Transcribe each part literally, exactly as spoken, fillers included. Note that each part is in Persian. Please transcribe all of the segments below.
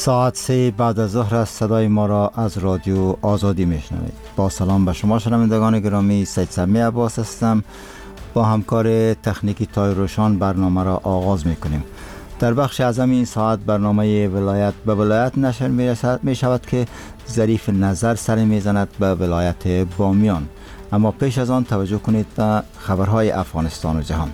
ساعت سه بعد از ظهر است. صدای ما را از رادیو آزادی میشنوید. با سلام به شما شنوندگان گرامی، سید سمی عباس هستم. با همکار تکنیکی تای روشان برنامه را آغاز میکنیم. در بخش اعظم این ساعت برنامه ولایت به ولایت نشر می شود که ظریف نظر سر میزند به ولایت بامیان. اما پیش از آن توجه کنید به خبرهای افغانستان و جهان.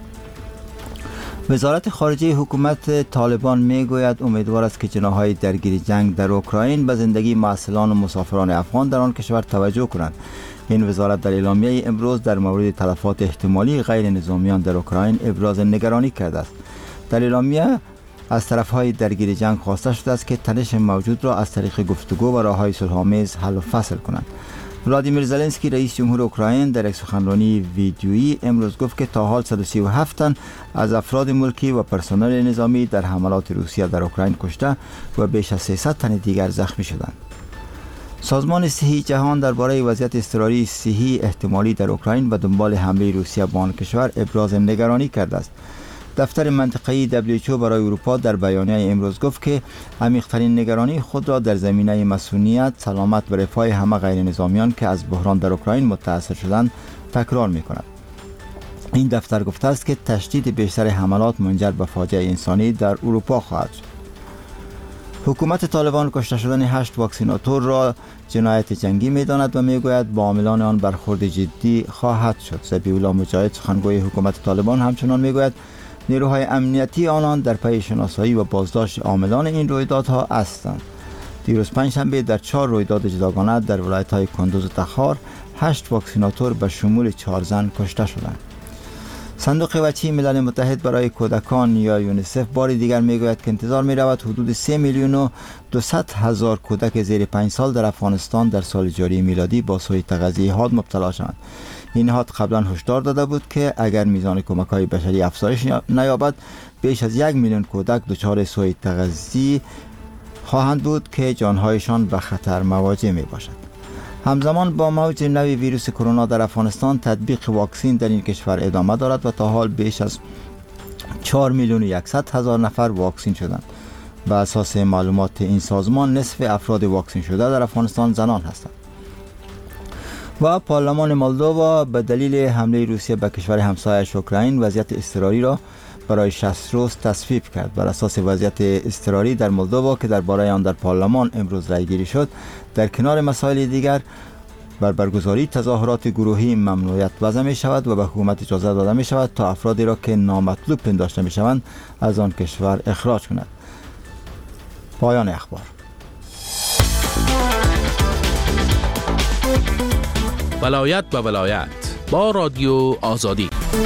وزارت خارجه حکومت طالبان میگوید امیدوار است که جناح‌های درگیری جنگ در اوکراین به زندگی معسلان و مسافران افغان در آن کشور توجه کنند. این وزارت در اعلامیه امروز در مورد تلفات احتمالی غیر نظامیان در اوکراین ابراز نگرانی کرده است. در اعلامیه از طرف‌های درگیری جنگ خواسته شده است که تنش موجود را از طریق گفتگو و راه‌های صلح‌آمیز حل و فصل کنند. ولادیمیر زلنسکی رئیس جمهور اوکراین در یک سخنرانی ویدیویی امروز گفت که تا حال صد و سی و هفت تن از افراد ملکی و پرسنل نظامی در حملات روسیه در اوکراین کشته و بیش از سیصد تن دیگر زخمی شدند. سازمان صحی جهان درباره وضعیت اضطراری صحی احتمالی در اوکراین و دنبال حمله روسیه به آن کشور ابراز نگرانی کرده است. دفتر منطقه‌ای دبلیو اچ او برای اروپا در بیانیه امروز گفت که عمیق‌ترین نگرانی خود را در زمینه مسئولیت، سلامت و رفاه همه غیر نظامیان که از بحران در اوکراین متأثر شدند تکرار می‌کند. این دفتر گفته است که تشدید بیشتر حملات منجر به فاجعه انسانی در اروپا خواهد شد. حکومت طالبان کشته شدن هشت واکسیناتور را جنایت جنگی می‌داند و می‌گوید با عاملان آن برخورد جدی خواهد شد. ذبیح الله مجاهد سخنگوی حکومت طالبان همچنان می‌گوید نیروهای امنیتی آنان در پی شناسایی و بازداشت عاملان این رویدادها هستند. دیروز پنجشنبه در چهار رویداد جداگانه در ولایت‌های کندوز و تخار هشت واکسیناتور به شمول چهار زن کشته شدند. صندوق بچه ملل متحد برای کودکان یا یونیسف بار دیگر میگوید که انتظار می‌رود حدود سه میلیون و دویست هزار کودک زیر پنج سال در افغانستان در سال جاری میلادی با سوء تغذیه حاد مبتلا شوند. این نهاد قبلا هشدار داده بود که اگر میزان کمک‌های بشری افزایش نیابد بیش از یک میلیون کودک دچار سوء تغذیه خواهند بود که جانهایشان به خطر مواجه می باشد. همزمان با موج نوی ویروس کرونا در افغانستان تطبیق واکسین در این کشور ادامه دارد و تا حال بیش از چهار میلیون و صد هزار نفر واکسین شدند. به اساس معلومات این سازمان نصف افراد واکسین شده در افغانستان زنان هستند. و پارلمان مولدووا به دلیل حمله روسیه به کشور همسایه‌اش اوکراین وضعیت اضطراری را برای شصت روز تصویب کرد. بر اساس وضعیت اضطراری در مولدووا که درباره آن در پارلمان امروز رای گیری شد، در کنار مسائل دیگر بر برگزاری تظاهرات گروهی ممنوعیت وضع می شود و به حکومت اجازه داده می شود تا افرادی را که نامطلوب پنداشته می شوند از آن کشور اخراج کند. پایان اخبار. ولایت به ولایت با رادیو آزادی.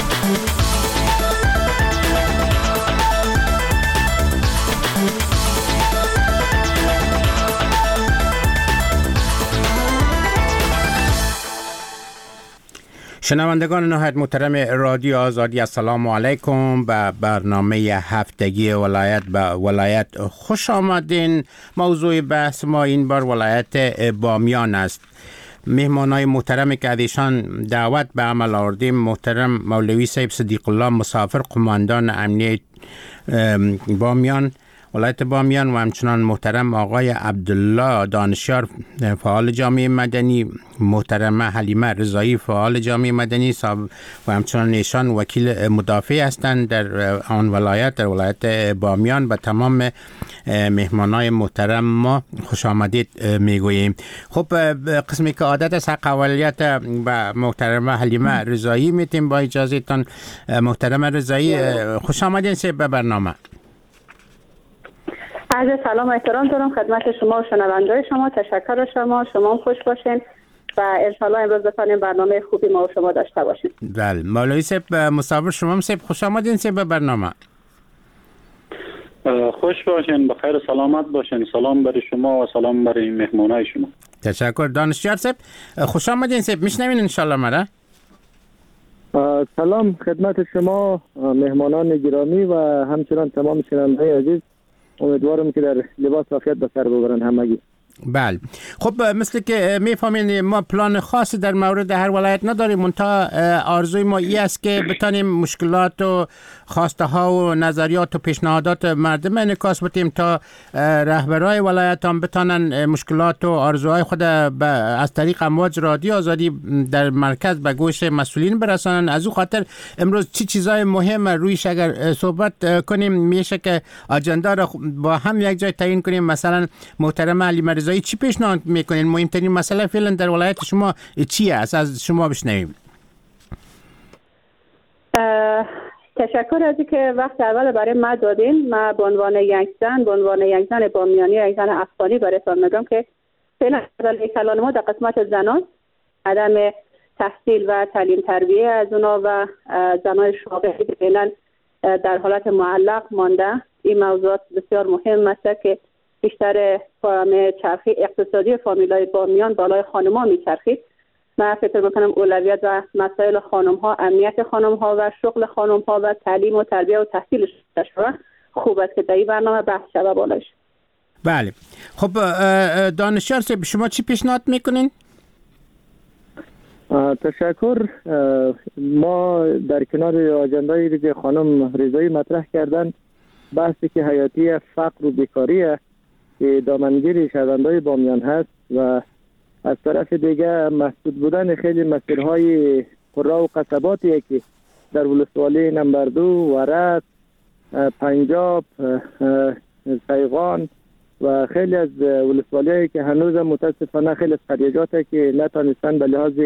شنوندگان نهایت محترم رادیو آزادی، السلام علیکم. به برنامه هفتگی ولایت به ولایت خوش آمدین. موضوع بحث ما این بار ولایت بامیان است. مهمانای محترم که ازشان دعوت به عمل آوردیم، محترم مولوی صاحب صدیق الله مسافر، قماندان امنیت بامیان ولایت بامیان، و همچنان محترم آقای عبدالله دانشیار فعال جامعه مدنی، محترم حلیمه رضایی فعال جامعه مدنی و همچنان ایشان وکیل مدافع هستند در آن ولایت، در ولایت بامیان. به تمام مهمانای محترم ما خوش آمدید میگوییم. خب قسمی که عادت است حق اولیت به محترم حلیمه رضایی میتیم. با اجازهتان محترم رضایی خوش آمدین سه به برنامه. عرض سلام و احترام دارم خدمت شما و شنونده‌های شما. تشکر از شما. شما خوش باشین و انشالله امروز بتونیم برنامه خوبی ما و شما داشته باشیم. بله مولوی صاحب مسافر شما صاحب خوش آمدین صاحب به برنامه. خوش باشین، بخیر و سلامت باشین. سلام برای شما و سلام برای مهمانای شما. تشکر. دانشیار صاحب خوش آمدین صاحب، میشنوین ان شاء الله مرا. سلام خدمت شما مهمانان گرامی و همچنان تمام شنونده‌های عزیز. امیدوارم که در لباس عافیت به سر ببرن همگی. بله. خب مثل که میفهمین ما پلان خاصی در مورد هر ولایت نداریم، منتها آرزوی ما این است که بتانیم مشکلات و خواسته ها و نظریات و پیشنهادات مردم انعکاس بدیم تا رهبرای ولایت هم بتانن مشکلات و آرزوهای خود از طریق امواج رادیو آزادی در مرکز به گوش مسئولین برسانن. از او خاطر امروز چی چیزای مهم رویش اگر صحبت کنیم میشه که آجندا را با هم یک جای تعیین کنیم. مثلا محترم علی مرزایی چی پیشنهاد میکنین؟ مهمترین مسئله فعلا در ولایت شما چی است؟ از شما بشنویم. تشکر از اینکه وقت اول برای ما دادین. ما به عنوان یک زن به عنوان یک زن بامیانی یک زن افغانی برایتان میگم که فعلا مسئله کلان ما در قسمت زنان عدم تحصیل و تعلیم تربیه از اونا و زنان شاغلی که فعلا در حالت معلق مانده. این موضوعات بسیار مهم است که بیشتر فامیل چرخی اقتصادی فامیلای بامیان بالای خانم‌ها میچرخید. من فکر میکنم اولویت و مسائل خانم ها، امنیت خانم ها و شغل خانم ها و تعلیم و تربیه و تحصیلش شده خوب است که در این برنامه بحث شده بالاش. بله. خب دانشیار صاحب شما چی پیشنهاد میکنین؟ تشکر. ما در کنار آجندایی که خانم رضایی مطرح کردن بحثی که حیاتی فقر و بیکاریه که دامنگیر شهروندان بامیان هست و از طرف دیگه مسدود بودن خیلی مسیرهای قرى و قصباتی که در ولسوالی نمبر دو، ورد، پنجاب، سیغان و خیلی از ولسوالی که هنوز متاسفانه خیلی از قریجاتی که نتانستن به لحاظ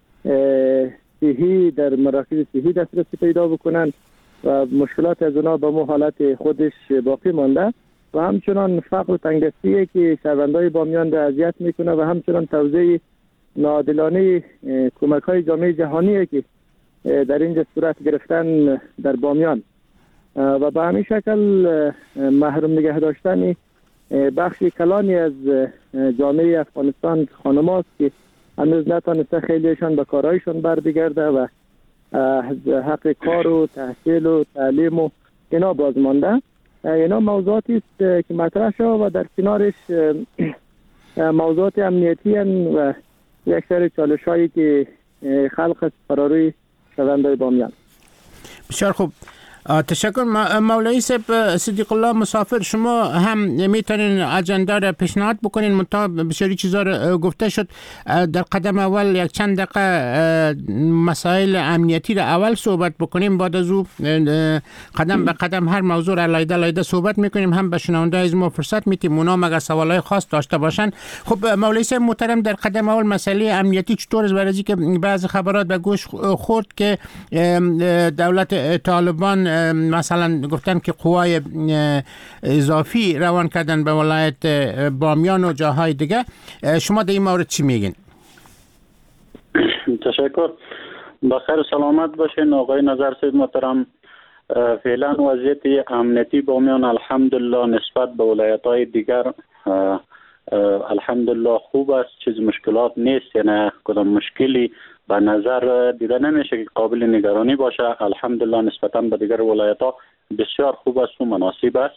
صحی در مراکز صحی دسترسی پیدا بکنن و مشکلات از اونا به مو حالت خودش باقی مانده و همچنان فقر و تنگدستی که شهروندای بامیان را اذیت میکنه و همچنان توزیع ناعادلانه کمک های جامعه جهانی که در اینجا صورت گرفتن در بامیان و به همین شکل محروم نگه داشتن بخش کلانی از جامعه افغانستان خانم‌هاست که هنوز نتانسته خیلیشان به کارهایشان بر بگرده و حق کار و تحصیل و تعلیم و اینا باز مانده. اینا موضوعاتی است که مطرح شد و در کنارش موضوعات امنیتی و یک سری چالش‌هایی که خلق فراروی شهروندان بامیان. بسیار خوب. تشکر. مولوی صاحب صدیق الله مسافر شما هم میتونین اجندا را پیشنهاد بکنین، منتها بسیاری چیزا را گفته شد. در قدم اول یک چند دقیقه مسائل امنیتی را اول صحبت بکنیم، بعد از او قدم به قدم هر موضوع را لایده لایده صحبت میکنیم. هم به شنونده از ما فرصت میتیم اونا مگر سوالای خاص داشته باشن. خب مولوی صاحب محترم در قدم اول مسئله امنیتی چطور است؟ برای که بعضی خبرات به گوش خورد که دولت طالبان مثلا گفتن که قوای اضافی روان کردن به ولایت بامیان و جاهای دیگه. شما در این مورد چی میگین؟ تشکر. بخیر سلامت باشین آقای نظر صاحب محترم. فعلا وضعیت امنیتی بامیان الحمدلله نسبت به ولایت‌های دیگر الحمدلله خوب است. چیز مشکلات نیست، یعنی کدام مشکلی به نظر دیده نمیشه که قابل نگرانی باشه. الحمدلله نسبتا به دیگر ولایت‌ها بسیار خوب است و مناسب است.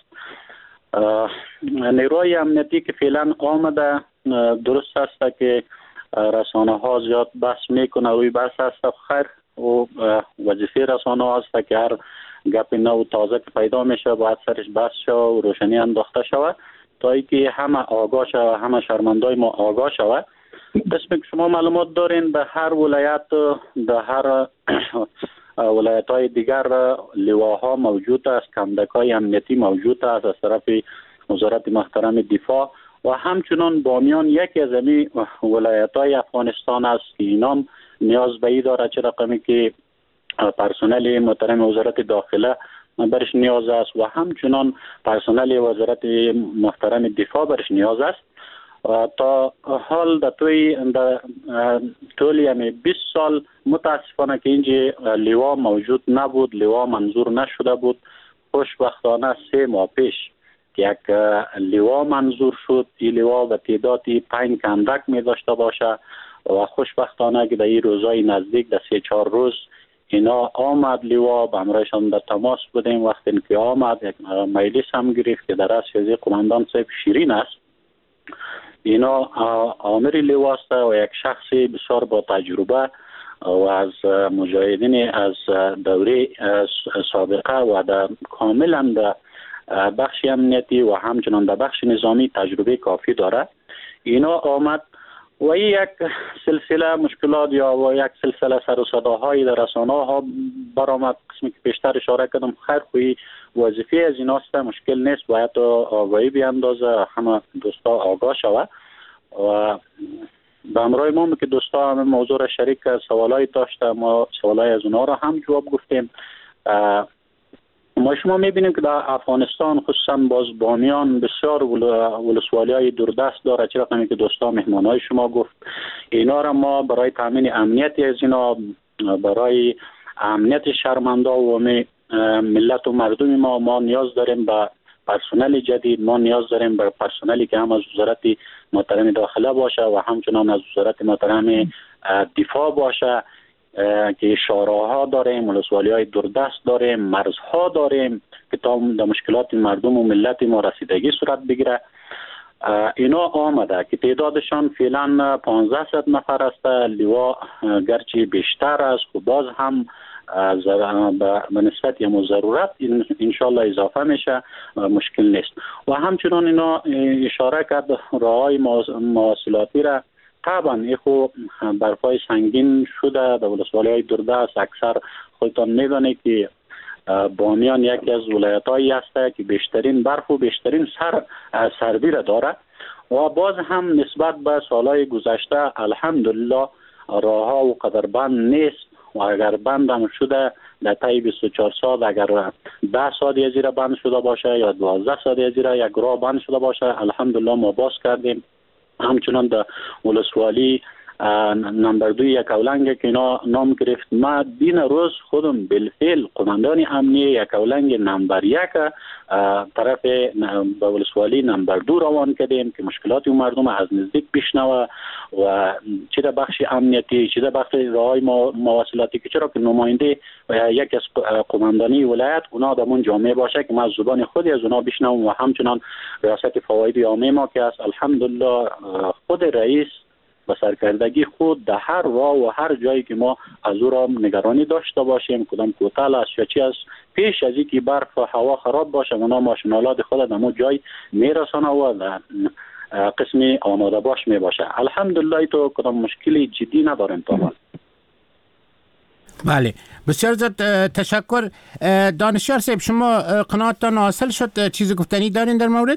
نیروی امنیتی که فعلا آمده درست است که رسانه ها زیاد بحث میکنه، روی بحث است. خیر و وظیفه رسانه ها است که هر گپ نو تازه که پیدا میشه باید سرش بحث شود و روشنی انداخته شود تا اینکه همه آگاه شود، همه شهروندای ما آگاه شود. قسمی که شما معلومات دارین به هر ولایت در هر ولایت های دیگر لواها موجود است، کندک های امنیتی موجود است از طرف وزارت محترم دفاع و همچنان بامیان یکی از امی ولایت های افغانستان است که اینام نیاز به ای داره چه رقمی که پرسنل محترم وزارت داخله برش نیاز است و همچنان پرسنل وزارت محترم دفاع برش نیاز است. تا حال در توی در طول یعنی بیست سال متاسفانه که اینجا لوا موجود نبود، لوا منظور نشده بود. خوشبختانه سه ماه پیش که یک لوا منظور شد. این لوا به تعدادی پنج کندک می داشته باشه و خوشبختانه که در این روزهای نزدیک در سه چهار روز اینا آمد لوا، با همراهشان در تماس بودیم. وقتی که آمد یک مجلس هم گرفت که در رأس قماندان صاحب شیرین است اینا آمر لواست و یک شخص بسیار با تجربه و از مجاهدین از دوره سابقه و در کاملا در بخش امنیتی و همچنان در بخش نظامی تجربه کافی داره. اینا آمد و یک سلسله مشکلات یا و یک سلسله سر و صداهای در رسانه ها برآمد. قسمی که بیشتر اشاره کردم خیر خوی وظیفه از ایناست، مشکل نیست، باید آگاهی بیاندازه، همه دوستا آگاه شوه و به امرای ما که دوستا همه موضوع را شریک سوالای داشته، ما سوالای از اونا را هم جواب گفتیم. ما شما میبینیم که در افغانستان خصوصا باز بامیان بسیار ولسوالی های دوردست داره، چرا کنید که دوستا مهمان های شما گفت اینا را ما برای تامین امنیتی از اینا، برای امنیت شهروندان و ملت و مردم ما ما نیاز داریم به پرسنل جدید، ما نیاز داریم به پرسنلی که هم از وزارت محترم داخله باشه و همچنان از وزارت محترم دفاع باشه که شوراها داریم، ولسوالی های دوردست داریم، مرزها داریم که تا در مشکلات مردم و ملت ما رسیدگی صورت بگیره. اینا آمده که تعدادشان فعلا پانزده صد نفر است. لوا گرچه بیشتر است و باز هم به نسبت یا ضرورت انشالله اضافه میشه، مشکل نیست. و همچنان اینا اشاره کرد راههای مواصلاتی را طبعا ایخو برفای سنگین شده در ولسوالی های دوردست. اکثر خودتان میدانید که بامیان یکی از ولایت هایی است که بیشترین برف و بیشترین سر سردی را داره و باز هم نسبت به سالهای گذشته الحمدلله راه ها و قدر بند نیست و اگر بند هم شده در طی بیست و چهار ساعت اگر ده ساعت از زیر بند شده باشه یا دوازده ساعت از زیر یک راه بند شده باشه الحمدلله ما باز کردیم. همچنان در ولسوالی نمبر دوی یک اولنگ که اینا نام گرفت، ما دین روز خودم بالفعل قماندان امنی یک اولنگ نمبر یک طرف به ولسوالی نمبر دو روان کردیم که مشکلات مردم از نزدیک بشنوه و چه در بخش امنیتی چه در بخش راههای مواصلاتی که چرا که نماینده یک از قماندانی ولایت اونا در اون جامعه باشه که ما از زبان خودی از اونا بشنوم و همچنان ریاست فواید عامه ما که است الحمدلله خود رئیس با سرکردگی خود در هر راه و هر جایی که ما از او را نگرانی داشته باشیم، کدام کوتل است یا چی است، پیش از اینکه برف و هوا خراب باشه اونا ماشینالات خود در اون جای میرسانه و قسمی آماده باش می باشه. الحمدلله تو کدام مشکلی جدی نداریم تا حال. بله بسیار زیاد تشکر. دانشیار صاحب شما قناعتتان حاصل شد؟ چیزی گفتنی دارین در مورد؟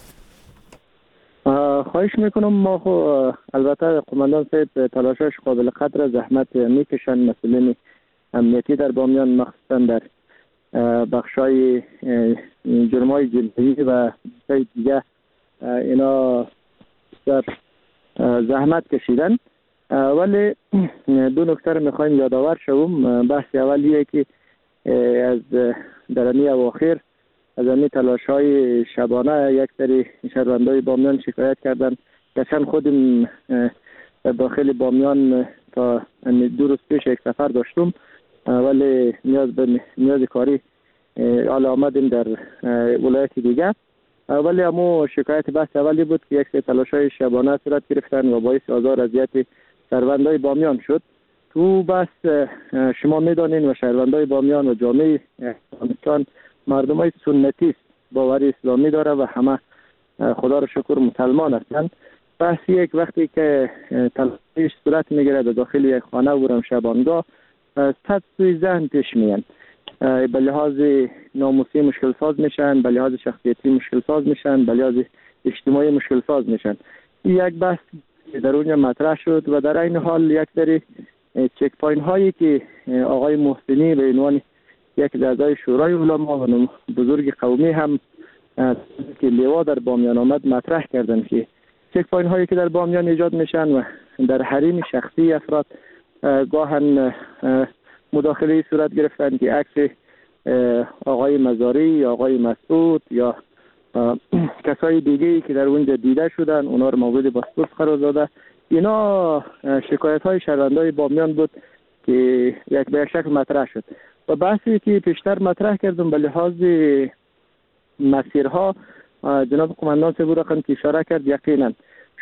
خواهش میکنم. ما خو البته قماندان صاحب تلاشش قابل قدر زحمت میکشن، مسئولین امنیتی در بامیان مخصوصا در بخشای جرمای جنایی و بخشای دیگه اینا در زحمت کشیدن، ولی دو نکته رو میخوایم یادآور شوم. بحث اولیه که از درمی اواخر از این تلاش های شبانه یک سری شهروندای بامیان شکایت کردن که چند خودم داخل بامیان تا دو روز پیش یک سفر داشتم ولی نیاز به نیاز کاری حالا آمدیم در ولایت دیگه، ولی امو شکایت بحث اولی بود که یک سری تلاش های شبانه صورت گرفتن و باعث آزار اذیت شهروندای بامیان شد. تو بس شما میدانین و شهروندای بامیان و جامعه افغانستان مردم های سنتی است، باور اسلامی داره و همه خدا رو شکر مسلمان هستند. بس یک وقتی که تلاشش صورت میگیره در داخل یک خانه و شبانگاه صد سوی ذهن پیش میان، به لحاظ ناموسی مشکل ساز میشن، به لحاظ شخصیتی مشکل ساز میشن، به لحاظ اجتماعی مشکل ساز میشن. یک بحث در اونجا مطرح شد و در این حال یک سری چک پوینت هایی که آقای محسنی به عنوان یک اعضای شورای علما و بزرگ قومی هم که لوا در بامیان آمد مطرح کردن که چک پوینت هایی که در بامیان ایجاد میشن و در حریم شخصی افراد گاهن مداخله صورت گرفتن که عکس آقای مزاری یا آقای مسعود یا کسای دیگه‌ای که در اونجا دیده شدن اونا رو مورد بازپرس قرار داده. اینا شکایت های شهروندای بامیان بود که یک به یک شکل مطرح شد و بحثی که پیشتر مطرح کردم به لحاظ مسیرها جناب قماندان صاحب رقم که اشاره کرد، یقینا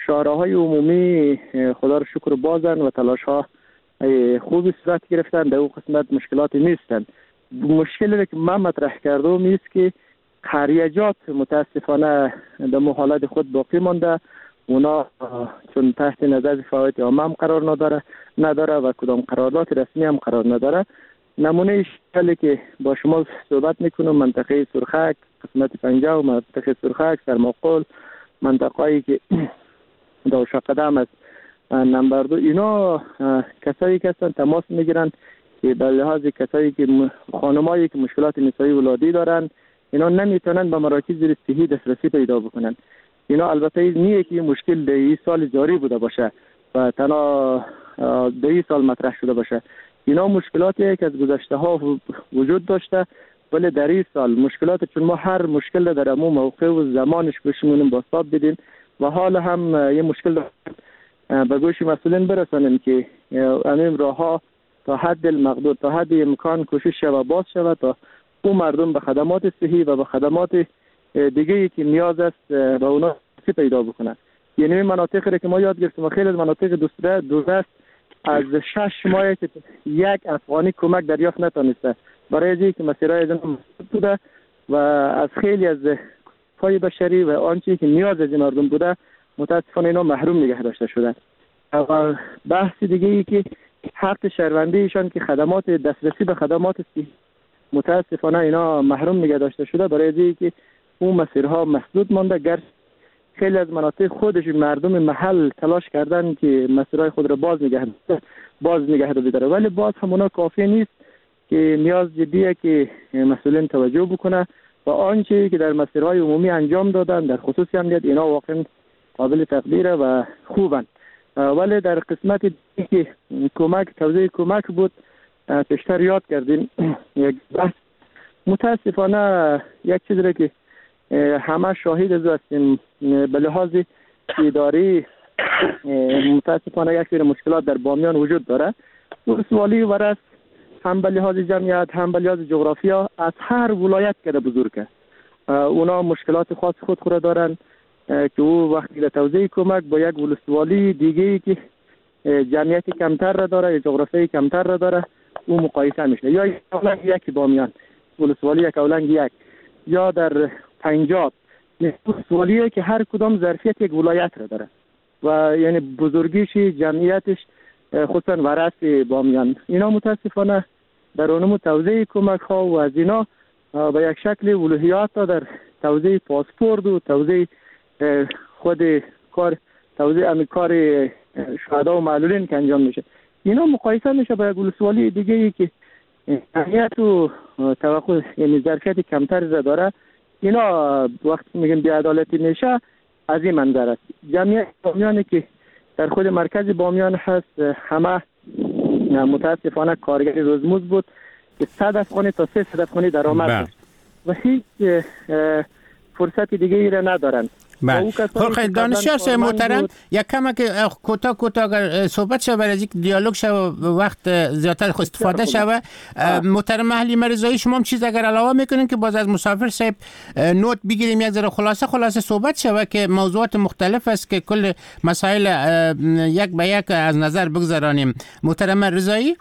شارع‌های عمومی خدا رو شکر بازن و تلاش‌ها خوبی صورت گرفتن، در اون قسمت مشکلاتی نیستن. مشکلی که من مطرح کردم نیست که خریجات متاسفانه در حالت خود باقی مانده. اونا چون تحت نظر فعالیت عامه هم قرار نداره نداره و کدام قرارداد رسمی هم قرار نداره. نمونه شکلی که با شما صحبت میکنم منطقه سرخک، قسمت پنجاه و منطقه سرخک، سرماقل، منطقه‌ای که داوشا قدم است، نمبر دو، اینا کسایی که هستن تماس میگیرن که به لحاظ کسایی که خانمایی که مشکلات نسایی ولادی دارن، اینا نمیتونن به مراکز صحی دسترسی پیدا بکنن. اینا البته نیه که مشکل در این سال جاری بوده باشه و تنها در این سال مطرح شده باشه. اینا مشکلاتی که از گذشته ها وجود داشته، ولی در این سال مشکلات، چون ما هر مشکل در امو موقع و زمانش بشمونیم باستاب بدیم و حال هم یه مشکل به گوش مسئولین برسانیم که امیم راه ها تا حد المقدور، تا حد امکان کوشش شود باز شود تا او مردم به خدمات صحی و به خدمات دیگه که نیاز است و اونا پیدا بکنن. یعنی مناطقی که ما یاد گرفتیم و خیلی از مناطق دوسته دوست از شش ماه که یک افغانی کمک دریافت نتونسته برای اینکه که مسیرهای از مسدود بوده و از خیلی از پای بشری و آنچه که نیاز از مردم بوده متاسفانه اینا محروم نگه داشته شدن. و بحث دیگه ای که حق شهروندی ایشان که خدمات دسترسی به خدمات صحی متاسفانه اینا محروم نگه داشته شده برای اینکه اون مسیرها مسدود مانده. گر خیلی از مناطق خودش مردم محل تلاش کردن که مسیرهای خود را باز نگه باز نگه داره، ولی باز همونا کافی نیست که نیاز جدیه که مسئولین توجه بکنه و آنچه که در مسیرهای عمومی انجام دادن در خصوص امنیت اینا واقعا قابل تقدیره و خوبن. ولی در قسمت که کمک توزیع کمک بود پیشتر یاد کردیم یک بحث متاسفانه یک چیزی که همه شاهد از هستیم به لحاظ اداری متاسفانه یک سری مشکلات در بامیان وجود داره. ولسوالی ورس هم به لحاظ جمعیت هم به لحاظ جغرافیا از هر ولایت که بزرگه اونا مشکلات خاص خود خود دارن که او وقتی در توزیع کمک با یک ولسوالی دیگه که جمعیت کمتر را داره یا جغرافیای کمتر را داره او مقایسه میشه. یا یک بامیان ولسوالی یک اولنگ یک یا در پنجاب ولسوالیه که هر کدام ظرفیت یک ولایت را داره و یعنی بزرگیش جمعیتش خصوصا ورث بامیان. اینا متاسفانه در اونمو توزیع کمک ها و از اینا به یک شکل ولوحیات در توزیع پاسپورت و توزیع خود کار توزیع امی کار شهدا و معلولین که انجام میشه اینا مقایسه میشه با یک ولسوالی دیگه ای که جمعیت و توقع یعنی ظرفیت کمتری را داره. اینا وقتی میگن بی‌عدالتی میشه از این منظر است. جمعیت بامیانی که در خود مرکز بامیان هست همه متاسفانه کارگر روزمز بود که صد افغانی تا سه صد افغانی درآمد داشت و هیچ فرصت دیگه ای را ندارن. خب دانشیار صاحب محترم یک کم که کوتاه کوتاه اگر صحبت شود از یک دیالوگ شود وقت زیادتر استفاده شود محترم اهلی مرزایی شما هم چیز اگر علاوه میکنین که باز از مسافر صاحب نوت بگیریم یک ذره خلاصه خلاصه صحبت شود که موضوعات مختلف است که کل مسائل یک به یک از نظر بگذارانیم. محترم رضایی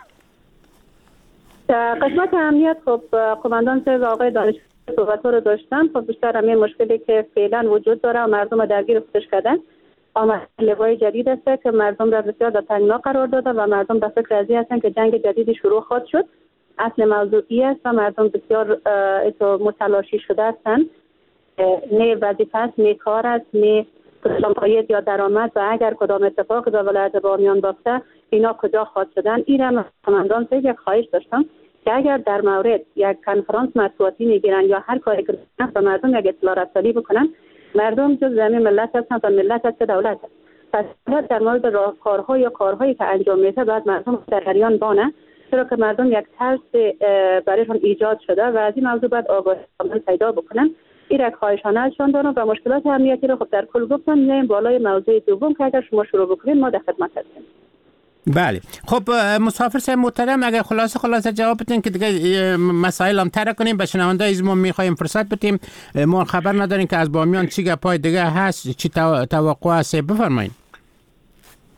قسمت امنیت خب قماندان صاحب آقای دانشیار صحبت ها رو داشتن. خب بیشتر همین مشکلی که فعلا وجود داره و مردم رو درگیر خودش کردن آمد لوای جدید است که مردم را بسیار در تنگنا قرار داده و مردم در فکر ازی هستن که جنگ جدیدی شروع خواهد شد. اصل موضوعی است و مردم بسیار متلاشی شده هستند. نه وظیفه است، نه کار است، نه پایه یا درآمد و اگر کدام اتفاق در ولایت بامیان بیفته اینا کجا خواهد شدن. ایران قماندان صاحب یک خواهش داشتم که اگر در مورد یک کنفرانس مطبوعاتی میگیرن یا هر کاری که به مردم یک اطلاع رسانی بکنن، مردم جز زمین ملت هستن و ملت هست دولت هست. پس در مورد راهکارها یا کارهایی که انجام میشه باید مردم در جریان بانه، چرا که مردم یک ترس برایشان ایجاد شده و از این موضوع باید آگاهی پیدا بکنن. این یک خواهشانه ازشان دارم و مشکلات امنیتی رو خب در کل گفتم. میایم بالای موضوع دوم که اگر شما شروع بکنید ما در خدمت هستیم. بله خب مسافر صاحب محترم اگر خلاصه خلاصه جواب بدین که دیگه مسائل هم ترک کنیم به شنونده از ما میخوایم فرصت بدیم. ما خبر نداریم که از بامیان چی گپای دیگه هست، چی توقع هست، بفرمایید.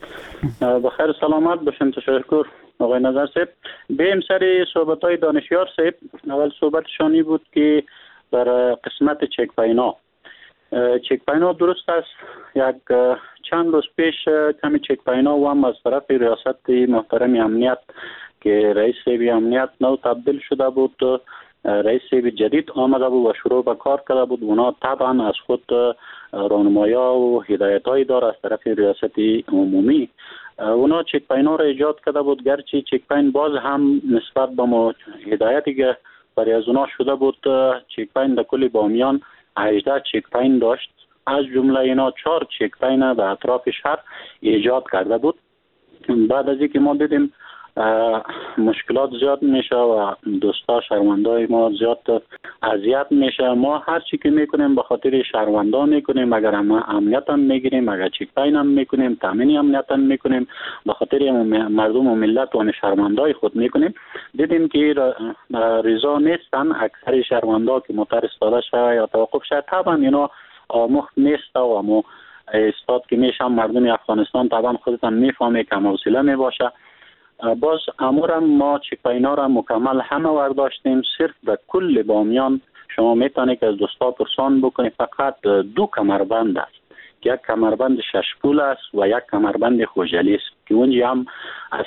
بخیر سلامت باشین. تشکر آقای نظر صاحب. بیم سر صحبت های دانشیار صاحب، اول صحبتشانی بود که در قسمت چک پینا چک پینا درست است. یک چند روز پیش کمی چک پینا و هم از طرف ریاست محترم امنیت که رئیس امنیت نو تبدیل شده بود، رئیس جدید آمده بود و شروع به کار کرده بود. اونا طبعا از خود راهنمایی‌ها و هدایت‌هایی داره از طرف ریاست عمومی. اونا چک پینا را ایجاد کرده بود، گرچه چک پین باز هم نسبت به ما هدایتی که برای از اونا شده بود، چک پین در کل بامیان هجده چک پین داشت، از جمله اینا چهار چک پین در اطراف شهر ایجاد کرده بود. بعد از اینکه ما دیدیم مشکلات زیاد میشه و دوستا شهروندای ما زیاد اذیت میشه، ما هر چی که میکنیم به خاطر شهروندا میکنیم. اگر هم امنیت هم میگیریم، اگر چک پین هم میکنیم، تامین امنیت هم میکنیم، به خاطر مردم و ملت و شهروندای خود میکنیم. دیدیم که رضا نیستن اکثر شهروندا که موتر استاده شده یا توقف شده. طبعا اینا آموخت نیست و امو استاد که میشم مردم افغانستان طبعا خودتان میفهمه که حوصله میباشه. باز امورم ما چک پینا را مکمل همه ورداشتیم. صرف در کل بامیان شما میتونید که از دوستا پرسان بکنید، فقط دو کمربند است. یک کمربند ششپول است و یک کمربند خوجلی است که اونجا هم از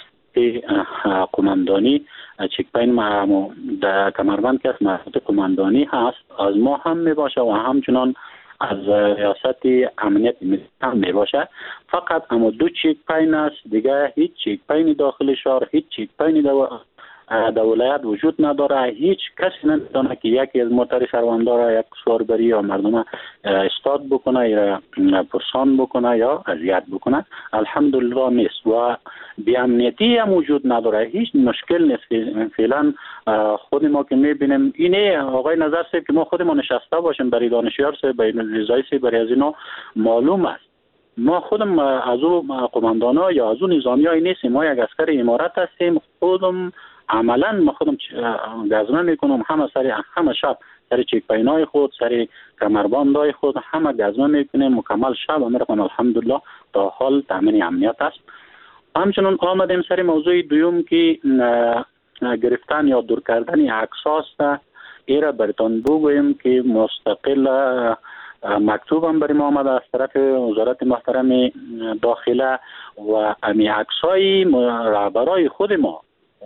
قماندانی چک پین در کمربند که از مربوط قماندانی هست از ما هم میباشه و همچنان از ریاست امنیت هم می باشه. فقط اما دو چک پین است، دیگه هیچ چک پین داخل شهر، هیچ چک پین در ولایت وجود نداره. هیچ کسی نمیتونه که یکی از موتر شهروندان را یک سواربری یا مردم استاد بکنه یا پرسان بکنه یا اذیت بکنه. الحمدلله نیست و بی امنیتی هم وجود نداره، هیچ مشکل نیست. فعلا خود ما که میبینیم اینه آقای نظر صاحب که ما خود ما نشسته باشیم برای دانشیار صاحب، برای رضایی صاحب، برای از اینا معلوم است. ما خودم از او قماندانا یا از او نظامی های نیستیم، ما یک عسکر امارت هستیم. خودم عملا ما خودم گزمه میکنم، همه سر همه شب سر چک پینای خود، سر کمربندای خود همه گزمه میکنیم مکمل شب و میرم. الحمدلله تا حال تامین امنیت است. همچنان آمدیم سر موضوع دوم که گرفتن یا دور کردن عکس است. ایره برتان بگویم که مستقل مکتوب هم برای ما آمده از طرف وزارت محترم داخله و امی عکسای رهبرای خود ما،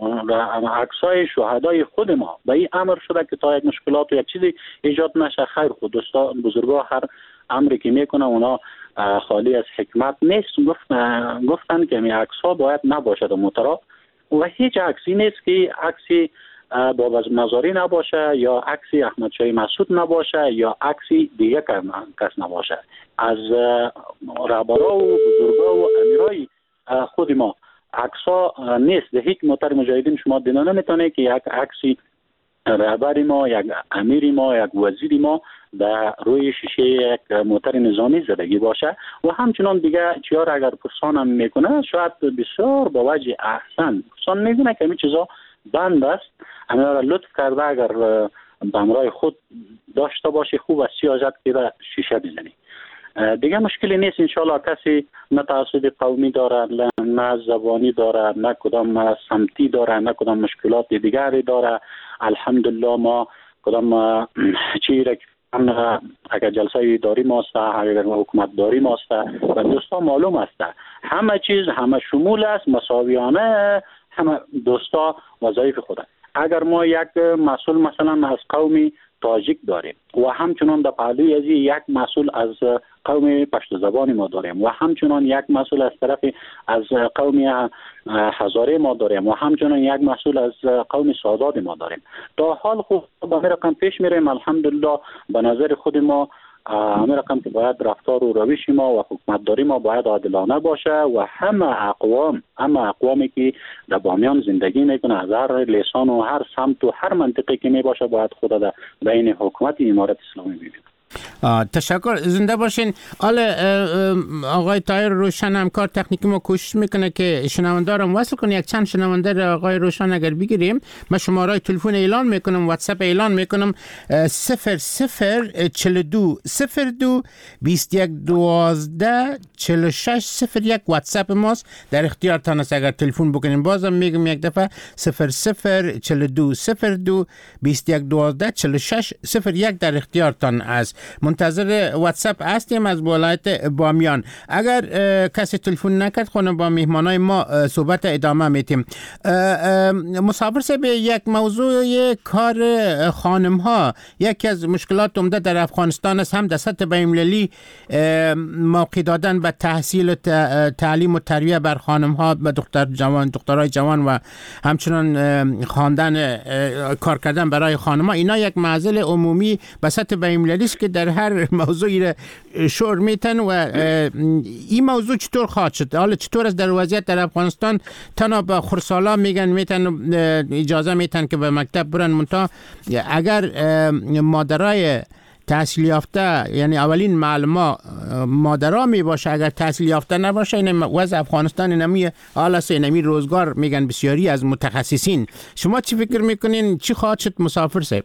عکسای شهدای خود ما به این امر شده که تا یک مشکلات و یک چیزی ایجاد نشه. خیر خود دوستان بزرگا هر امری که میکنه اونا خالی از حکمت نیست. گفتن گفتن که این عکس‌ها باید نباشه موترا و هیچ عکسی نیست که عکسی بابا مزاری نباشه یا عکسی احمد شاه مسعود نباشه یا عکسی دیگه کس نباشه. از رهبرا و بزرگا و امیرای خود ما عکس‌ها نیست. در هیچ موتر مجاهدین شما دیدن نمیتونه که یک عکسی رهبر ما، یک امیر ما، یک وزیر ما در روی شیشه یک موتر نظامی زدگی باشه. و همچنان دیگه چیار اگر پرسان هم میکنه شاید بسیار با وجه احسن پرسان میکنه که همین چیزا بند است، همین را لطف کرده اگر به امرای خود داشته باشه خوب است سیاست که را شیشه بزنی. دیگه مشکلی نیست. انشالله کسی نه تعصب قومی داره، نه زبانی داره، نه کدام سمتی داره، نه کدام مشکلات دیگری داره. الحمدلله ما کدام چی را اگر جلسه اداری ماست، اگر حکومت داری ماست و دوستا معلوم است همه چیز همه شمول است، مساویانه همه دوستا وظایف خود. اگر ما یک مسئول مثلا از قومی تاجیک داریم و همچنان در پهلوی از یک مسئول از قوم پشت زبان ما داریم و همچنان یک مسئول از طرف از قوم هزاره ما داریم و همچنان یک مسئول از قوم سادات ما داریم. تا حال خوب به رقم پیش میریم. الحمدلله به نظر خود ما همه رقم که باید رفتار و روش ما و حکومتداری ما باید عادلانه باشه و همه اقوام همه اقوامی که در بامیان زندگی میکنه از هر لسان و هر سمت و هر منطقه که می باشه باید خود در بین حکومت امارت اسلامی ببینه. تشکر، زنده باشین. حالا آقای طاهر روشن همکار تکنیکی ما کوشش میکنه که شنونده رو وصل کنه. یک چند شنونده رو آقای روشن اگر بگیریم، من شماره تلفن اعلان میکنم، واتساپ اعلان میکنم صفر صفر چهل و دو صفر دو بیست و یک دوازده چهل و شش صفر یک واتساپ ماست، در اختیارتان است اگر تلفن بکنین. بازم میگم یک دفعه صفر صفر چهل و دو صفر دو بیست و یک دوازده چهل و شش صفر یک در اختیارتان است. منتظر واتساپ هستیم از ولایت بامیان. اگر کسی تلفن نکرد خونه با مهمانای ما صحبت ادامه میتیم. مسافر صاحب، یک موضوع کار خانم ها یکی از مشکلات عمده در افغانستان است، هم در سطح بین‌المللی موقع دادن به تحصیل و تعلیم و تربیت بر خانم ها، به دختر جوان دخترای جوان و همچنان خواندن کار کردن برای خانم ها. اینا یک معضل عمومی به سطح بین‌المللی است که در هر موضوعی را شور میتن و این موضوع چطور خواهد شد؟ حالا چطور است در وضعیت در افغانستان؟ تنها به خرسالا میگن میتن اجازه میتن که به مکتب برن، منتها اگر مادرای تحصیل یافته، یعنی اولین معلم مادرها می باشه، اگر تحصیل یافته نباشه، این وضع افغانستان نمی حالا سه نمی روزگار میگن بسیاری از متخصصین. شما چی فکر میکنین چی خواهد شد مسافر صاحب؟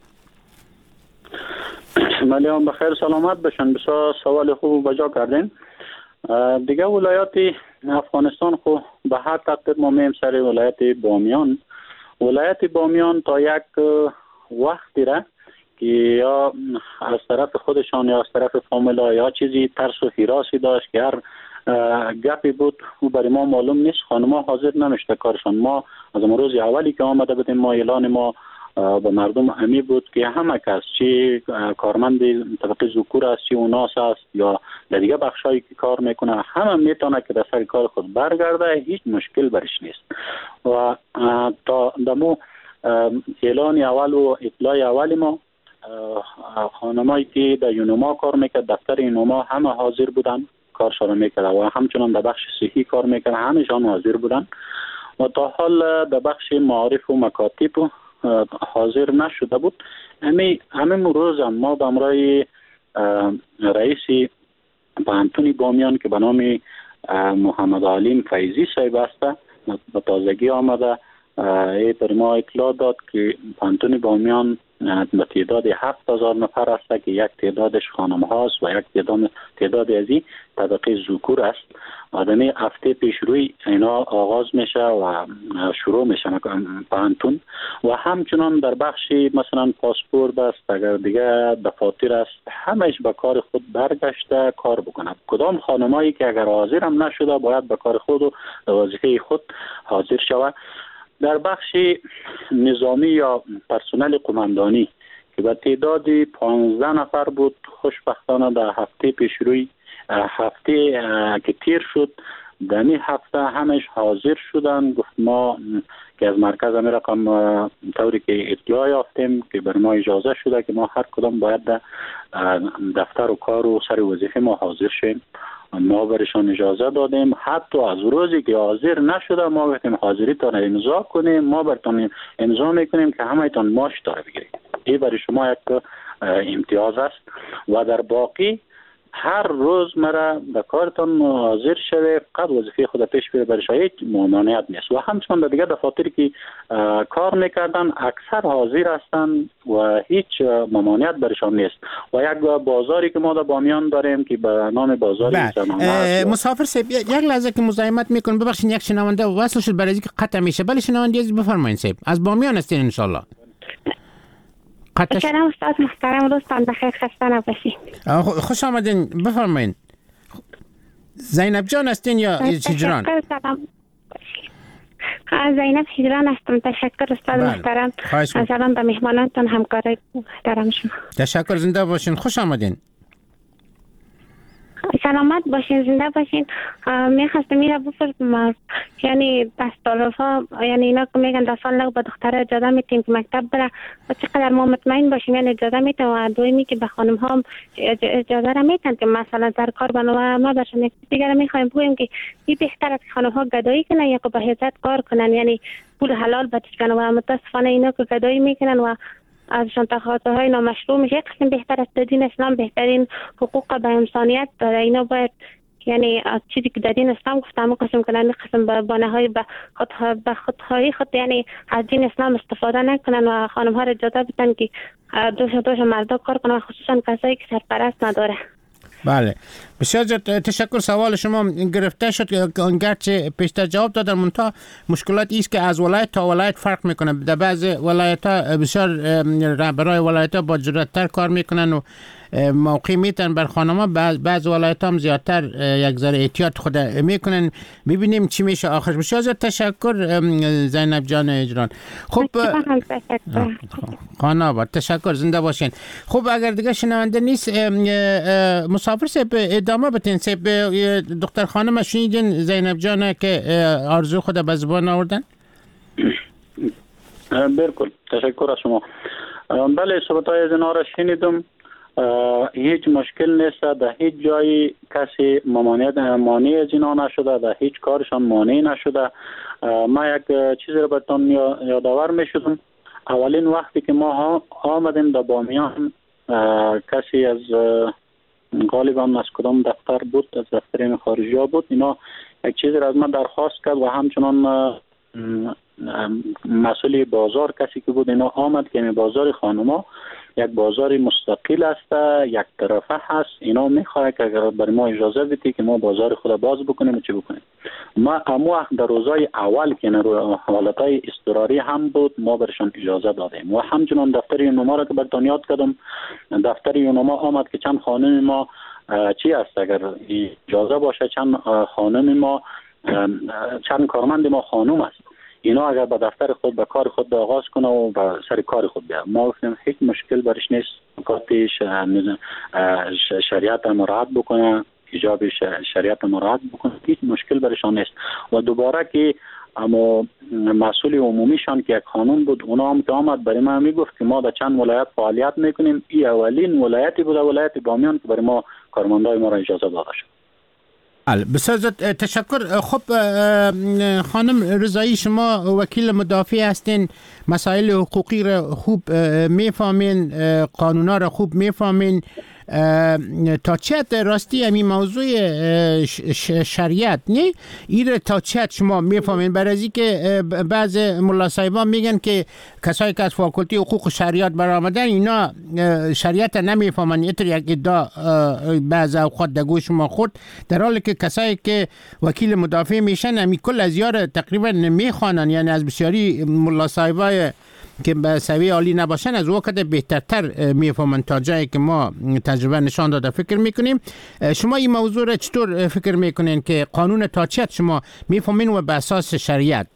ملیان بخیر سلامت باشن. بسیار سوال خوب بجا کردین. دیگه ولایات افغانستان خو به هر تقدیر ما میم سر ولایت بامیان. ولایت بامیان تا یک وقتی را که یا از طرف خودشان یا از طرف فامیلا یا چیزی ترس و هراسی داشت که هر گپی بود او برای ما معلوم نیست. خانما حاضر نمیشته کارشان. ما از روز اولی که آمده بودیم ما اعلان ما به مردم امی بود که همه کس چی کارمند طبقه ذکور است، چی اوناس است یا در دیگه بخشایی که کار میکنه، همه میتونه که در سر کار خود برگرده، هیچ مشکل برش نیست. و تا دمو اعلان اول و اطلاع اولی ما خانمایی که در یونوما کار میکرد، دفتر یونوما همه حاضر بودن کارشان میکرد و همچنان در بخش صحی کار میکرد، همهشان حاضر بودن. و تا حال در بخش معارف و مکاتب حاضر نشده بود. همین همین روز هم ما به امرای رئیس پانتونی بامیان که به نام محمد علیم فیضی صاحب است به تازگی آمده، ای پر ما اطلاع داد که پانتونی بامیان به تعداد هفت هزار نفر است که یک تعدادش خانم هاست و یک تعداد تعداد ازی طبقه ذکور است. آدمی هفته پیش روی اینا آغاز میشه و شروع میشه پانتون. و همچنان در بخشی مثلا پاسپورت است، اگر دیگه دفاتر است، همش به کار خود برگشته کار بکنه. کدام خانمایی که اگر حاضر هم نشده باید به کار خود و وظیفه خود حاضر شود. در بخش نظامی یا پرسنل قماندانی که به تعداد پانزده نفر بود، خوشبختانه در هفته پیش روی هفته که تیر شد در این هفته همش حاضر شدن. گفت ما که از مرکز امی رقم طوری که اطلاع یافتیم که بر ما اجازه شده که ما هر کدام باید در دفتر و کار و سر وظیفه ما حاضر شیم. ما برشان اجازه دادیم. حتی از روزی که حاضر نشده ما گفتیم حاضریتان امضا کنیم، ما برتان امضا میکنیم که همه‌تان ماش داره بگیرید. این برای شما یک امتیاز است. و در باقی هر روز مرا به کارتان حاضر شده، فقط وظیفه خود پیش بره، برش هیچ ممانعت نیست. و همچنان در دیگه دفاتری که کار میکردن اکثر حاضر هستن و هیچ ممانعت برشان نیست. و یک بازاری که ما در بامیان داریم که به نام بازار زنانه. مسافر صاحب یک لحظه که مزاحمت میکنم، ببخشید یک شنونده وصل شد برای اینکه قطع میشه. بله شنونده بفرمایید صاحب، از بامیان هستین ان شاء الله. سلام استاد محترم، روزتان بخیر، خسته نباشید. خوش آمدین، بفرمایید. زینب جان هستین یا هجران؟ زینب هجران هستم. تشکر استاد محترم. مثلا به مهمانانتون همکاری دارم شما. تشکر، زنده باشین، خوش آمدین. سلامت باشین، زنده باشین. میخواستم میره بپرسم، یعنی دستالوفا یعنی اینا که میگن دستالوف به دختره اجازه میتیم که مکتب بره و چقدر ما مطمئن باشیم یعنی اجازه میتیم و دویمی که به خانم ها اجازه را میتن که مثلا در کار بنو ما باشن. یک دیگر میخوایم بگویم که این بهتر است که خانم ها گدایی کنن یا که به حضرت کار کنن، یعنی پول حلال بچش کنن. و متاسفانه اینا که گدایی میکنن و ازشان تقاضاهای نامشروع میشه. قسم بهتر است دین اسلام بهترین حقوق به انسانیت داره. اینا باید یعنی چیزی که در دین اسلام گفتم قسم کنن قسم به بانه‌های به خود به خودخواهی خود یعنی از دین اسلام استفاده نکنن و خانم ها را اجازه بدن که دوش دوش مردا کار کنن، خصوصا کسایی که سرپرست نداره. بله بسیار تشکر. سوال شما گرفته شد گرچه پیشتر جواب دادن، منتها مشکلات است که از ولایت تا ولایت فرق میکنه. در بعض ولایت ها بسیار رهبرای ولایت ها با جرأت‌تر کار میکنن و موقع میتن بر خانم‌ها، بعض بعض ولایت هم زیادتر یک ذره احتیاط خود میکنن. ببینیم چی میشه آخرش. بسیار تشکر زینب جان اجران. خب خانه آباد تشکر، زنده باشین. خب اگر دیگه شنونده نیست مسافر سب ادامه بتین. سب دختر خانم شنیدین زینب جان که آرزو خود به زبان آوردن؟ بالکل تشکر از شما. بله صحبت‌های از اینا را شنیدم. هیچ مشکل نیست، در هیچ جایی کسی ممانعت مانع از اینا نشده، در هیچ کارشان مانع نشده. ما یک چیزی رو بهتون یادآور می شدم. اولین وقتی که ما آمدیم در بامیان کسی از غالبا از کدام دفتر بود، از دفتر خارجی ها بود، اینا یک چیزی را از من درخواست کرد و همچنان مسئول بازار کسی که بود اینا آمد که بازار خانما یک بازار مستقل است، یک طرفه هست. اینا میخواد که اگر برای ما اجازه بدی که ما بازار خود باز بکنیم و چی بکنیم. ما امو در روزای اول که رو حالتای اضطراری هم بود ما برشان اجازه دادیم و همچنان دفتر یونما را که براتون یاد کردم، دفتر یونما آمد که چند خانم ما چی است اگر اجازه باشه، چند خانم ما چند کارمند ما خانم است، اینا اگر به دفتر خود به کار خود آغاز کنه و به سر کار خود بیاد، ما گفتیم هیچ مشکل برش نیست. کارتی شریعت مراعات بکنه، حجاب شریعت مراعات بکنه، هیچ مشکل برشان نیست. و دوباره که اما مسئول عمومیشان که یک خانم بود، اونا هم که آمد برای ما میگفت که ما در چند ولایت فعالیت میکنیم، این اولین ولایتی بود، ولایت بامیان که برای ما کارمندای ما را اجازه داده شد. بسیار تشکر. خب خانم رضایی، شما وکیل مدافع هستین، مسائل حقوقی را خوب میفهمین، قانونا را خوب میفهمین. تا چه راستی همین موضوع شریعت نه این تا چه شما میفهمین؟ برای از اینکه بعض ملا صاحبان میگن که کسایی که از فاکولتی حقوق شریعت برآمدن اینا شریعت نمیفهمن، اینطور یک ادعا بعض اوقات در گوش ما خود، در حالی که کسایی که وکیل مدافع میشن همین کل از یار تقریبا میخوانن، یعنی از بسیاری ملا صاحبای که به سویه عالی نباشن از وقت بهترتر میفهمن تا جایی که ما تجربه نشان داده فکر میکنیم. شما این موضوع را چطور فکر میکنین که قانون تا چه شما میفهمین و به اساس شریعت؟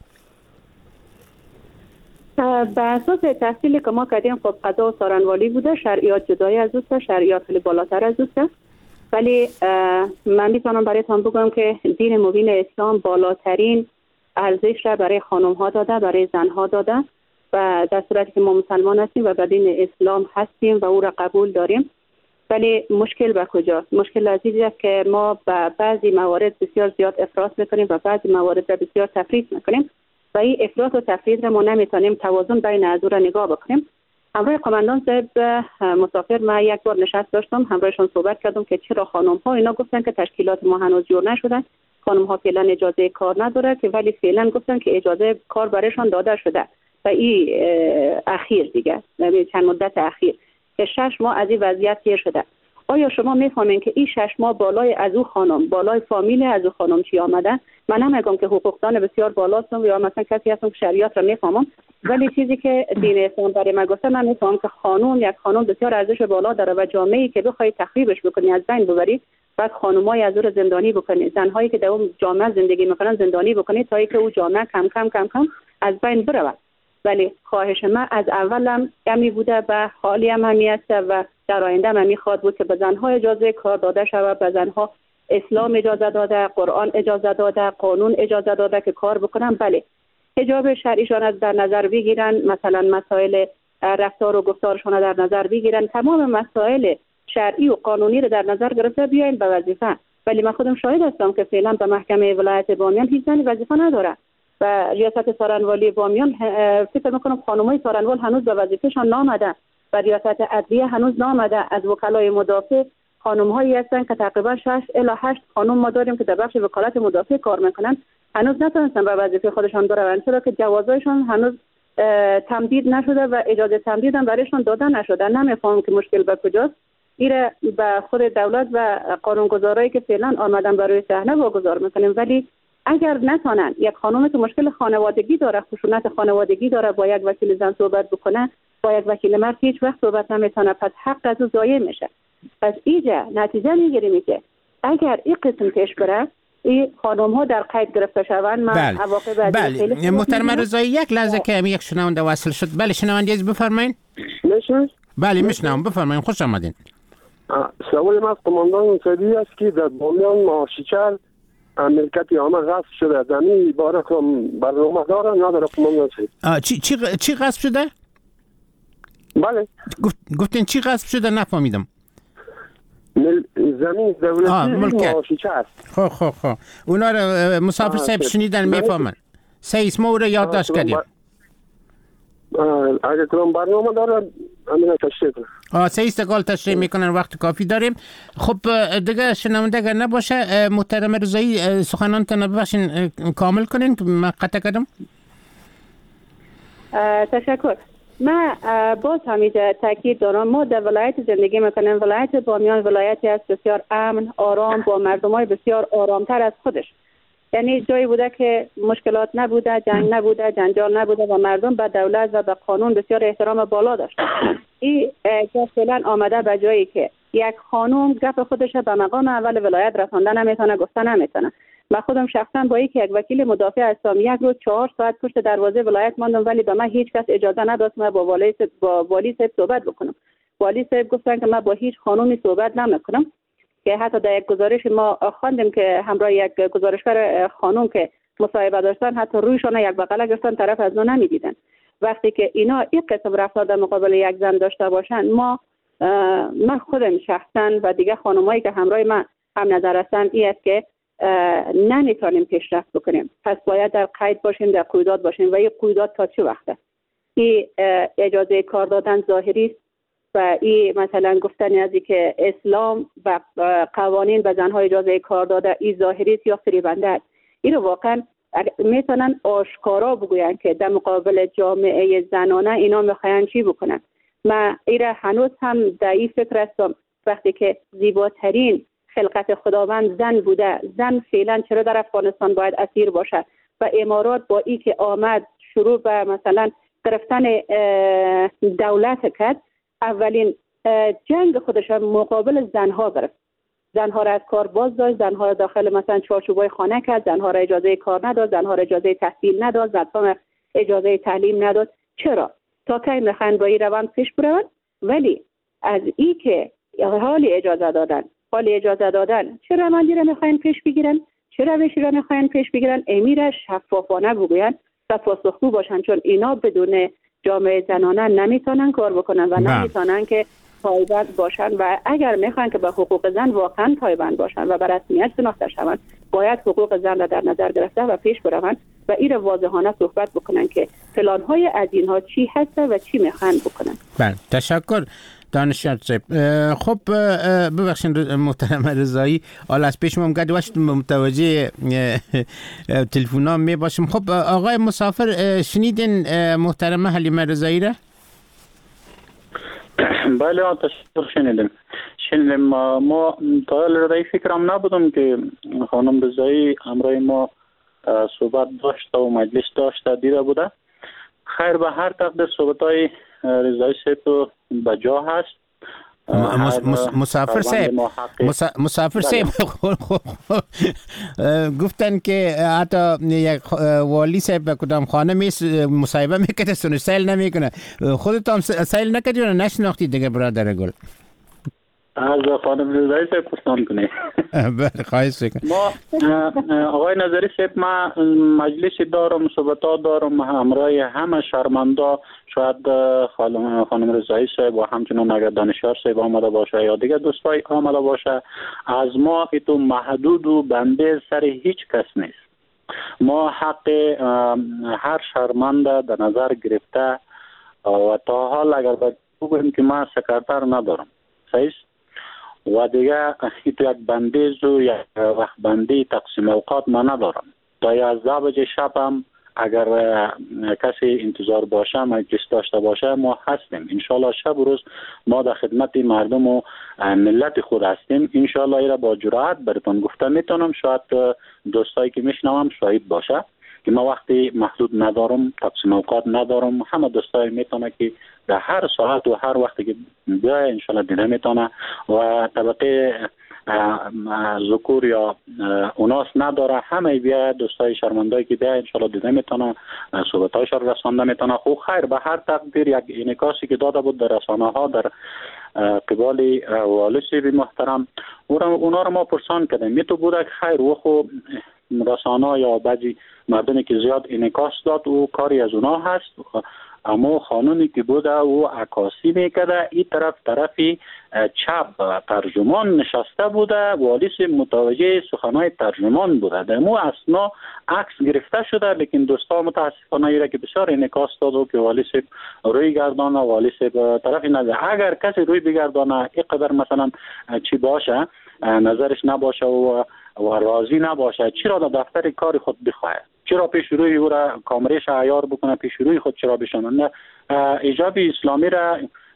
به اساس تحصیلی که ما کردیم خب قضا و سارنوالی بوده، شرعیات جدایی از اوست، شرعیات خیلی بالاتر از اوست. ولی من میتونم برایتان بگم که دین مبین اسلام بالاترین ارزش را برای خانم ها داده، برای زن ها داده و در صورتی که ما مسلمان هستیم و به دین اسلام هستیم و او را قبول داریم. ولی مشکل به کجاست؟ مشکل عزیزی است که ما به بعضی موارد بسیار زیاد افراط میکنیم و بعضی موارد را بسیار تفریط میکنیم و این افراط و تفریط را ما نمیتونیم توازن بین از او را نگاه بکنیم. همراه قماندان صاحب مسافر ما یک بار نشست داشتم، همراهشون صحبت کردم که چرا خانم ها اینا گفتن که تشکیلات ما هنوز جور نشدن، خانم ها فعلا اجازه کار نداره، که ولی فعلا گفتن که اجازه کار برایشان داده شده و این اخیر دیگه چند مدت اخیر که شش ماه از این وضعیت گیر شده. آیا شما میفهمین که این شش ماه بالای از او خانم، بالای فامیل از او خانم چی آمده؟ من نمیگم که حقوقدان بسیار بالاستم یا مثلا کسی هستم که شریعت را میفهمم، ولی چیزی که دین اسلام برای من گفته، من میفهمم که خانم یک خانم بسیار ارزش بالا داره و جامعه‌ای که بخوای تخریبش بکنی، از بین ببری، بعد خانمای از او زندانی بکنی، زنهایی که در اون جامعه زندگی میکنن زندانی بکنی تا اینکه او جامعه کم کم کم کم از بین بره. ولی خواهش من از اولم همی بوده و حالی هم همی است و در آینده هم میخواد بود که به زنها اجازه کار داده شود، به زنها اسلام اجازه داده، قرآن اجازه داده، قانون اجازه داده که کار بکنن. بله حجاب شرعیشان از در نظر بگیرن، مثلا مسائل رفتار و گفتارشان در نظر بگیرن، تمام مسائل شرعی و قانونی رو در نظر گرفته بیاین به وظیفه. ولی من خودم شاهد هستم که فعلا به محکمه ولایت بامیان هیچ زنی وظیفه نداره و ریاست سارنوالی بامیان فکر میکنم خانمای سارنوال هنوز به وظیفهشان نامده و ریاست عدلیه هنوز نامده. از وکلای مدافع خانم هایی هستن که تقریبا شش الی هشت خانم ما داریم که در بخش وکالت مدافع کار میکنن، هنوز نتونستن به وظیفه خودشان بروند، چرا که جوازایشان هنوز تمدید نشده و اجازه تمدید هم برایشان داده نشده. نمیفهمم که مشکل به کجاست. ایره به خود دولت و قانونگذارایی که فعلا آمدن برای صحنه واگذار میکنیم. ولی اگر نتونن، یک خانم که مشکل خانوادگی داره، خشونت خانوادگی داره، با یک وکیل زن صحبت بکنه، با یک وکیل مرد هیچ وقت صحبت نمیتونه، پس حق از او ضایع میشه. پس اینجا نتیجه میگیریم که اگر این قسم پیش بره، این خانم ها در قید گرفته شوند. من بله. عواقب بله محترم رضایی، یک لحظه که یک شنونده وصل شد. بله شنونده عزیز بفرمایید. میشنوید؟ بله میشنوم، بفرمایید، خوش آمدین. سوال من از قماندان سیدی است که در بامیان ماشیچر ملکت عامه غصب شده، زمین باره کم برنامه داره نداره قماندان سیدی؟ چی چی چی غصب شده؟ بله گفتین چی غصب شده؟ نفهمیدم. مل... زمین دولتی ماشیچر. خب خب خب اونا رو مسافر صاحب شنیدن میفهمن. سه اسم رو یادداشت کردیم. اگه کنم برنامه داره همین تشریح کنم. آه سه استقال تشریح میکنن، وقت کافی داریم. خب دیگه شنونده اگر نباشه محترم رضایی سخنانتون ببخشین کامل کنین که من قطع کردم. تشکر. من باز همیشه تاکید دارم، ما در ولایت زندگی میکنیم. ولایت بامیان ولایتی است بسیار امن، آرام، با مردمای بسیار آرامتر از خودش. یعنی جایی بوده که مشکلات نبوده، جنگ نبوده، جنجال نبوده و مردم به دولت و به قانون بسیار احترام بالا داشتن. این جا فعلا آمده به جایی که یک خانم گپ خودش به مقام اول ولایت رسانده نمیتونه، گفته نمیتونه. من خودم شخصا با یک وکیل مدافع هستم، یک روز چهار ساعت پشت دروازه ولایت ماندم، ولی به من هیچ کس اجازه نداد من با والی صاحب با والی صاحب صحبت بکنم. والی صاحب گفتن که من با هیچ خانومی صحبت نمیکنم، که حتی در یک گزارش ما خواندیم که همراه یک گزارشگر خانم که مصاحبه داشتن، حتی رویشون یک بغل گرفتن، طرف از اون نمیدیدن. وقتی که اینا این قسم رفتار در مقابل یک زن داشته باشن، ما من خودم شخصا و دیگه خانمایی که همراه من هم نظر هستن این است که نمیتونیم پیشرفت بکنیم. پس باید در قید باشیم، در قیودات باشیم. و این قیودات تا چه وقته؟ این اجازه کار دادن ظاهری است و این مثلا گفتن از که اسلام و قوانین به زنها اجازه کار داده این ظاهری است یا فریبنده است. این رو واقعا میتونن آشکارا بگوین که در مقابل جامعه زنانه اینا میخواین چی بکنن. من ایره هنوز هم در این فکر هستم، وقتی که زیباترین خلقت خداوند زن بوده، زن فعلا چرا در افغانستان باید اسیر باشه؟ و امارات با ای که آمد شروع به مثلا گرفتن دولت کرد، اولین جنگ خودش مقابل زنها گرفت. زنها را از کار باز داشت، زنها را داخل مثلا چارچوبای خانه کرد، زنها را اجازه کار نداد، زنها را اجازه تحصیل نداد، زنها را اجازه تعلیم نداد. چرا؟ تا که میخوان با این روند پیش بروند. ولی از ای که حالی اجازه دادن حالی اجازه دادن چه روندی را میخوان پیش بگیرن، چه روشی را میخوان پیش بگیرن، امیر شفافانه بگوین و پاسخگو باشن، چون اینا بدون جامعه زنانه نمیتونن کار بکنن و نمیتونن که پایبند باشن. و اگر میخوان که به حقوق زن واقعا پایبند باشن و به رسمیت شناخته شوند، باید حقوق زن را در نظر گرفته و پیش بروند و این واضحانه صحبت بکنن که پلان‌های از اینها چی هست و چی میخوان بکنن. بله تشکر دانشیار صاحب. خب ببخشید محترم رضایی، حالا از پیش ما گرد وقت متوجه تلفن‌ها می باشیم. خب آقای مسافر شنیدین محترم حلیمه رضایی را؟ بله تشکر شنیدیم شنیدیم ما تا الان فکرم نبودم که خانم رضایی امروز ما صحبت داشته و مجلس داشته دیده بوده. خیر به هر تقدیر صحبت‌های رضایی صاحب به جا هست. مسافر صاحب مسافر صاحب گفتن که حتی یک والی صاحب کدام خانه می مصاحبه میکنه سونش سیل نمیکنه. خودت هم سیل نکردی و نشناختی دیگه برادر گل؟ از خانم رضایی صاحب پرسان کنه. بله خواهش میکنم. ما آقای نظری صاحب ما مجلس دارم، صحبتات دارم همراه همه شرمنده، شاید خانم خانم رضایی صاحب و همچنان اگر دانشیار صاحب آمده باشه یا دیگه دوستای آمده باشه، از ما ایتو محدود و بنده سر هیچ کس نیست. ما حق هر شهروند در نظر گرفته و تا حال اگر بگویم که ما سکرتر ندارم صحیح و دیگه یک بندیز و یک وقت بندی تقسیم اوقات ما ندارم. تا یازده بجه شب هم اگر کسی انتظار باشه مجلس داشته باشه ما هستیم. انشالله شب و روز ما در خدمت مردم و ملت خود هستیم. انشالله ایره با جرأت براتون گفته میتونم، شاید دوستایی که میشنوم شاهد باشه که ما وقتی محدود ندارم، تقسیم اوقات ندارم. همه دوستای میتونه که در هر ساعت و هر وقتی که بیای انشالله دیده میتونه و طبقه ذکور یا اوناس نداره، همه بیا دوستای شرمندایی که بیا انشالله دیده میتونه، صحبتایش رو رسانده میتونه. خب خیر به هر تقدیر یک انعکاسی که داده بود در رسانه ها در قبال والی صاحب محترم اونا رو ما پرسان کردیم. می تو بوده که خیر و خو رسانه یا بعضی مردمی که زیاد انعکاس داد و کاری از اونا هست، اما خانونی که بوده و عکاسی میکرده این طرف طرفی چپ ترجمان نشسته بوده، والی صاحب متوجه سخنهای ترجمان بوده. در مو اسنا عکس گرفته شده، لیکن دوستا متاسفانه ایره که بسیار انعکاس داد و که والی صاحب روی گردانه، والی صاحب طرفی نده. اگر کسی روی بگردانه اینقدر مثلا چی باشه نظرش نباشه و و راضی نباشه، چرا در دفتر کار خود بخواه؟ چرا پیش روی او را کامرش عیار بکنه؟ پیش روی خود چرا بشنه؟ ایجاب اسلامی را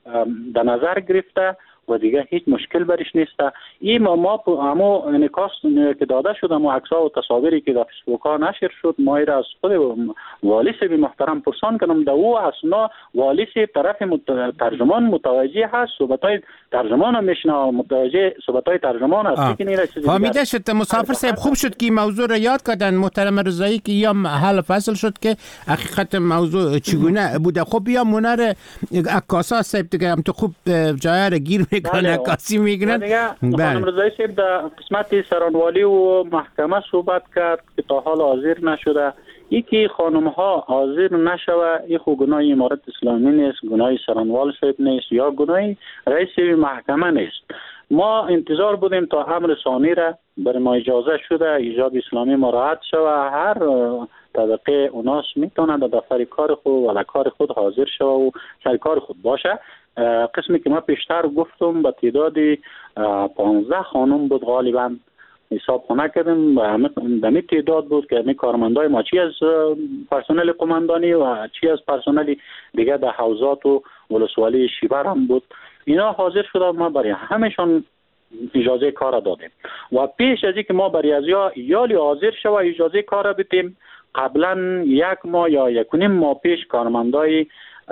در نظر گرفته و دیگه هیچ مشکل برش نیست. این ما ما همو انعکاس که داده شد، اما عکس‌ها و تصاویری که در فیسبوک ها نشر شد، ما را از خود والی صاحب محترم پرسان کردم. در او اصلا والی صاحب طرف مت... ترجمان متوجه هست، صحبتای ترجمان هم میشنه، متوجه صحبتای ترجمان هست که نیره چیزی فهمیده شد. مسافر صاحب خوب شد که موضوع را یاد کردن محترم رضایی که یا حل فصل شد که حقیقت موضوع چگونه بوده. خب یا منر عکاسا صاحب دیگه هم تو خوب جای را گیر میکنه، عکاسی میکنن. خانم رضایی صاحب در قسمت سرانوالی و محکمه صحبت کرد که تا حال حاضر نشده. یکی خانم ها حاضر نشوه، این خو گناه امارت اسلامی نیست، گناه سرانوال صاحب نیست یا گناه رئیس محکمه نیست. ما انتظار بودیم تا امر ثانی را بر ما اجازه شده، ایجاب اسلامی مراعات شوه، هر طبقه اوناس میتونه در دفتر کار خود و کار خود حاضر شوه و سر کار خود باشه. قسمی که ما پیشتر گفتم به تعداد پانزده خانم بود غالبا حساب خونه کردیم و دمی تعداد بود که می کارمندای ما چی از پرسنل قماندانی و چی از پرسنل دیگه در حوزات و ولسوالی شیبر هم بود. اینا حاضر شده، ما برای همشان اجازه کار دادیم و پیش از اینکه ما برای از یا یالی حاضر شو و اجازه کار بدیم، قبلا یک ماه یا یک و نیم ماه پیش کارمندای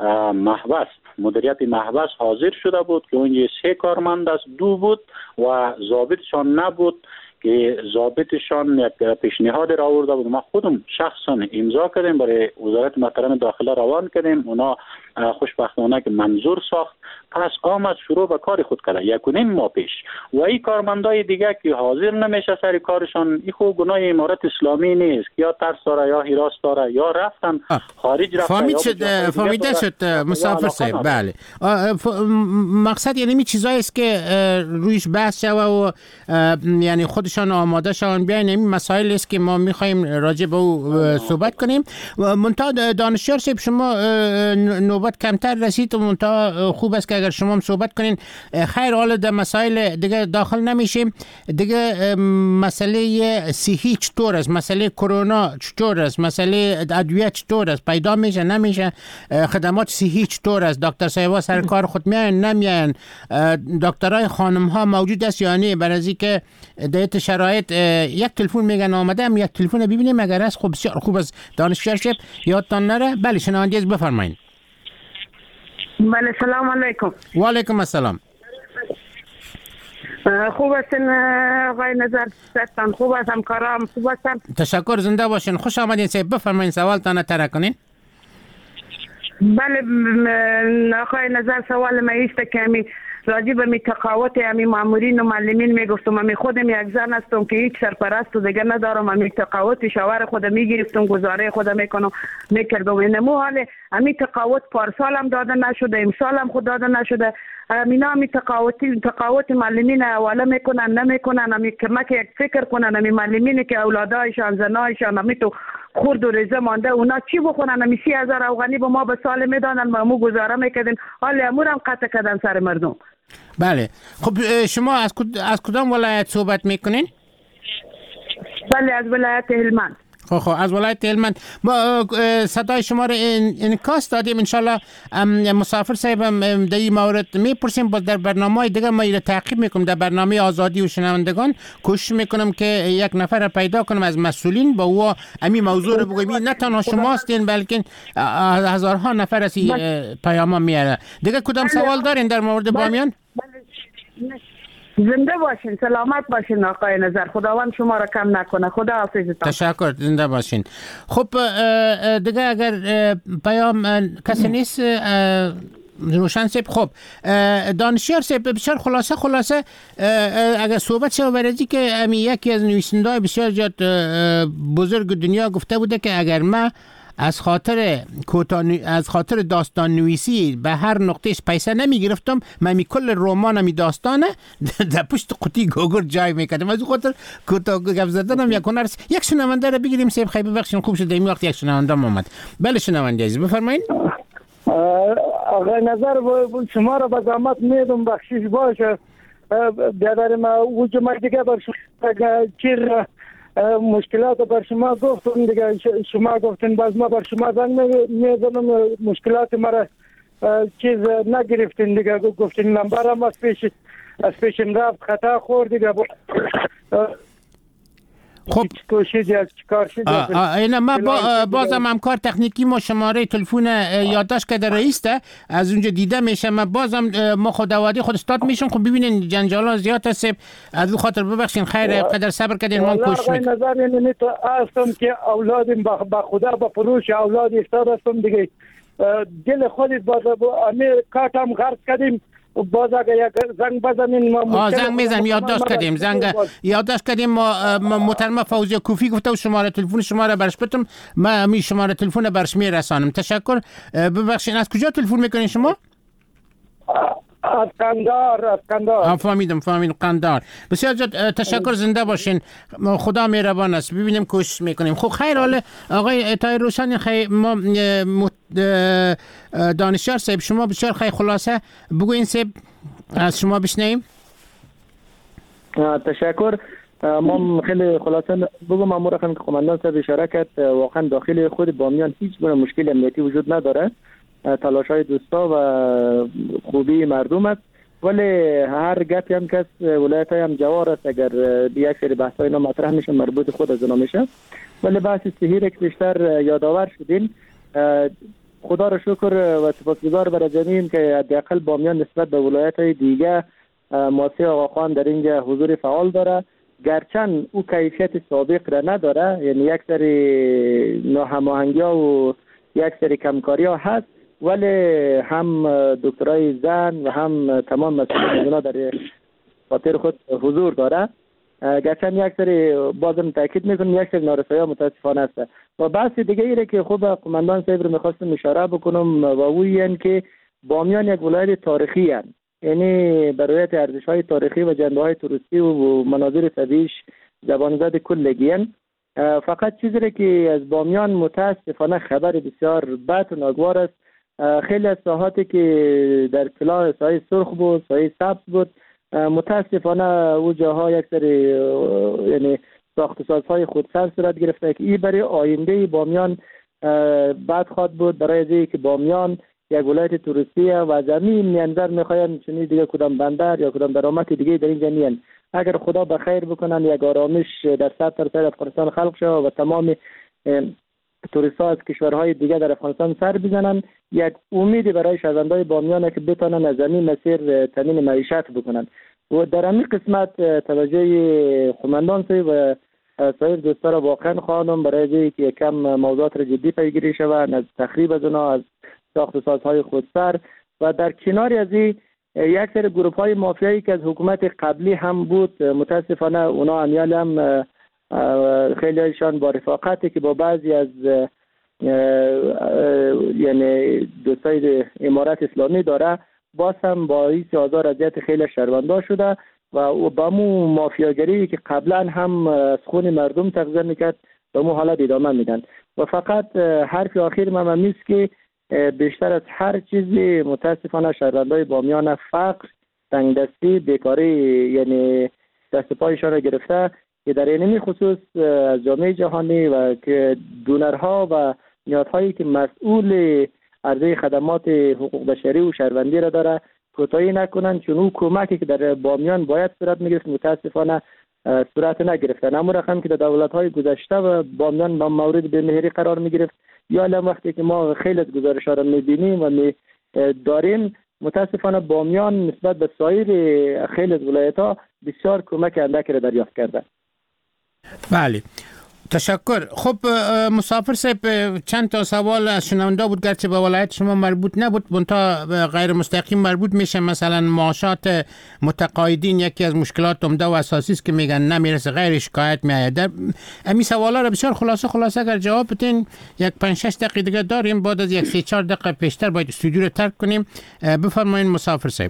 محبس مدیریت محبس حاضر شده بود که اونجا سه کارمند است، دو بود و ضابطشان نبود که ضابطشان یک پیشنهاد را آورده بود. ما خودم شخصا امضا کردیم، برای وزارت محترم داخله روان کردیم، اونا خوشبختانه که منظور ساخت، پس آمد شروع به کار خود کرده یک و نیم ماه پیش. و این کارمندای دیگه که حاضر نمیشه سر کارشان، این خود گناه امارت اسلامی نیست، یا ترس داره یا هراس داره یا رفتن خارج رفتن. فهمید شد فهمیده شد مسافر صاحب. بله مقصد یعنی می چیزایی است که رویش بحث شوه و یعنی خودشان آماده شون بیاین. این مسائل است که ما میخوایم راجع به او صحبت کنیم. منتها دانشیار صاحب شما نوبت کمتر رسید و منتها خوب است که اگر شما هم صحبت کنین. خیر حالا در مسائل دیگه داخل نمیشیم. دیگه مسئله صحی چطور است؟ مسئله کرونا چطور است؟ مسئله ادویه چطور است؟ پیدا میشه نمیشه؟ خدمات صحی چطور است؟ دکتر صاحبا سر کار خود میان نمیان؟ دکترای خانم ها موجود است یا نه؟ برای اینکه در شرایط یک تلفن میگن آمده، هم یک تلفن ببینیم اگر است. خوب بسیار خوب است دانشیار صاحب یادتان نره. بله شنونده از بفرمایید. بله سلام علیکم. و علیکم السلام. خوب هستین آقای نظر ستان؟ خوب است همکارام خوب هستن؟ تشکر زنده باشین. خوش آمدین صاحب بفرمایین سوالتان طرح کنین. بله آقای نظر سوال ما است که راجع به می تقاوت امی مامورین و معلمین میگفتم امی خودم یک زن هستم که هیچ سرپرست دیگه ندارم، امی تقاوت شوهر خودم میگرفتم گزاره خودم میکنم میکردم. اینمو حال امی تقاوت پارسال هم داده نشده، امسال هم خود داده نشده. امینا امی تقاوتی تقاوت معلمین اولا میکنن نمیکنن، امی کمک یک فکر کنن امی معلمین که اولادایشان زنایشان امی تو خورد و ریزه مانده اونا چی بخونن؟ امی سی هزار افغانی به ما به سال میدادن، ما مو گزاره میکردن، حال امور هم قطع کردن سر مردم. بله. خب شما از از کدام ولایت صحبت میکنین؟ بله از ولایت هلمند. خب خب از ولایت هلمند ما صدای شما رو انعکاس دادیم. انشالله مسافر صاحب در این مورد میپرسیم، باز در برنامه دیگه ما رو تعقیب میکنم. در برنامه آزادی و شنوندگان کوشش میکنم که یک نفر پیدا کنم از مسئولین با او امی موضوع رو بگویم. نه تنها شما هستین بلکه هزارها نفر از پیام میاره. دیگه کدام سوال دارین در مورد بامیان؟ زنده باشین، سلامت باشین آقای نظر، خداوند شما را کم نکنه. خدا حافظتان. تشکر، زنده باشین. خب دیگه اگر پیام کسی نیست روشن سیب. خب دانشیار سیب بسیار خلاصه خلاصه اگر صحبت شد برای که امی یکی از نویسنده‌های بسیار جد بزرگ دنیا گفته بوده که اگر ما از خاطر از خاطر داستان نویسی به هر نقطهش پیسه نمی گرفتم، من می کل رمان می داستانه در پشت قوطی گوگل جای میکردم. از خاطر کوتاه گپ زدنم یک هنر. یک شنونده رو بگیریم سیب خیلی ببخشید خوب شد این وقت یک شنونده اومد. بله شنونده عزیز بفرمایید. آقای نظر شما را به زحمت میدم بخشش باشه. بیادر ما وجود دیگه بر شما چیر مشکلات بر شما گفتم دیگه، شما گفتین باز ما بر شما زنگ میزنم مشکلات مرا چیز نگرفتین دیگه، گفتین نمبرم از پیش از پیشم رفت خطا خورد دیگه. خب اینا ما با بازم همکار تکنیکی ما شماره تلفن یادداشت کرده رئیس ده از اونجا دیده میشه. ما بازم ما خداوادی خود استاد میشون. خب ببینین جنجالا زیاد هست، از اون خاطر ببخشین. خیر قدر صبر کردین ما کوشش میکنیم. نظر اینه تو هستم که اولادم با خدا با فروش اولاد افتاد هستم دیگه، دل خودت باز امیر کاتم غرض کردیم. باز اگر یک زنگ بزنین ما زنگ میزنیم. یادداشت کردیم زنگ یادداشت کردیم ما محترمه فوزیه کوفی گفته و شماره تلفن شما را برش بدم، ما می شماره تلفن برش میرسانم. تشکر. ببخشید از کجا تلفن میکنین شما؟ از قندار. از قندار. فهمیدم فهمیدم قندار. بسیار زیاد تشکر، زنده باشین. خدا مهربان است. ببینیم کوشش میکنیم. خب خیر حال آقای طاهر روشن خیر ما دانشیار صاحب شما بسیار خیر خلاصه بگوین صاحب از شما بشنیم. تشکر. ما خیلی خلاصه بگم امور که قماندان صاحب اشاره کرد، واقعا داخل خود بامیان هیچ گونه مشکل امنیتی وجود نداره. تلاش‌های دوستا و خوبی مردم است، ولی هر گپی هم که ولایت هم جوار است اگر یک سری بحث‌های اینا مطرح میشه مربوط خود از اونا میشه. ولی بحث صحیح که بیشتر یادآور شدین، خدا را شکر و سپاسگزار برای جمعیم که حداقل بامیان نسبت به ولایت‌های دیگه مؤسسه آقاخان در اینجا حضور فعال داره، گرچند او کیفیت سابق را نداره، یعنی یک سری ناهماهنگی‌ها و یک سری کمکاری‌ها هست، ولی هم دکترای زن و هم تمام مسئولین در خاطر خود حضور داره. گرچند یک سری بازم تاکید میکنم یک سری نارسایی‌ها متاسفانه است. و بحث دیگه ایره که خوب قماندان صاحب رو میخواستم اشاره بکنم و اون این که بامیان یک ولایت تاریخی است، یعنی برایت ارزش‌های تاریخی و جنبه‌های توریستی و مناظر طبیعیش زبانزد کلگیان. فقط چیزی که از بامیان متاسفانه خبر بسیار بد و ناگوار است. خیلی از ساحاتی که در طلا سایه سرخ بود، سایه سبز بود، متاسفانه او جاها یک سری یعنی ساخت سازهای خودسر صورت گرفته که این برای آینده بامیان بد خواد بود، برای از که بامیان یک ولایت توریستی و از همین منظر میخواین چنین دیگه کدام بندر یا کدام درآمد دیگه در اینجا نیست. اگر خدا بخیر بکنن یک آرامش در سطح سر افغانستان خلق شه و تمام توریست‌ها از کشورهای دیگه در افغانستان سر بزنن، یک امیدی برای شهروندان بامیان که بتونن از این مسیر تامین معیشت بکنن. و در این قسمت توجه قماندان صاحب و سایر دوستا را واقعا خواهم برای که یکم موضوعات را جدی پیگیری شود، از تخریب از اونها، از ساخت و سازهای خودسر و در کنار از این یک سری گروه های مافیایی که از حکومت قبلی هم بود، متاسفانه اونا امیال هم خیلی هایشان با رفاقتی که با بعضی از یعنی دوستای امارت اسلامی داره، باز هم باعث آزار اذیت خیلی شهروندان شده و با مو مافیاگری که قبلا هم از خون مردم تغذیه میکرد به مو حالت ادامه میدن. و فقط حرف آخر من همیست که بیشتر از هر چیزی متاسفانه شهروندای بامیان فقر، تنگدستی، بیکاری یعنی دست پایشان را گرفته که در این خصوص از جامعه جهانی و که دونرها و نهادهایی که مسئول عرضه خدمات حقوق بشری و شهروندی را داره کوتاهی نکنند، چون او کمکی که در بامیان باید صورت میگرفت متاسفانه صورت نگرفتن. اما رقم که در دولت‌های گذشته و بامیان با مورد به مهری قرار میگرفت، یا الان وقتی که ما خیلی از گزارش‌ها را میبینیم و می داریم، متاسفانه بامیان نسبت به سایر خیلی از ولایت‌ها بسیار کمک اندکی را دریافت کرده. بله، تشکر. خب مسافر صاحب، چند تا سوال از شنونده بود گرچه به ولایت شما مربوط نبود، منتها غیر مستقیم مربوط میشه. مثلا معاشات متقاعدین یکی از مشکلات عمده و اساسی است که میگن نمیرسه، غیر شکایت میآید. در همین سوالا را بسیار خلاصه خلاصه اگر جواب بدین، یک پنج شش دقیقه دیگه داریم، بعد از یک سه چهار دقیقه پیشتر باید استودیو رو ترک کنیم. بفرمایید مسافر صاحب.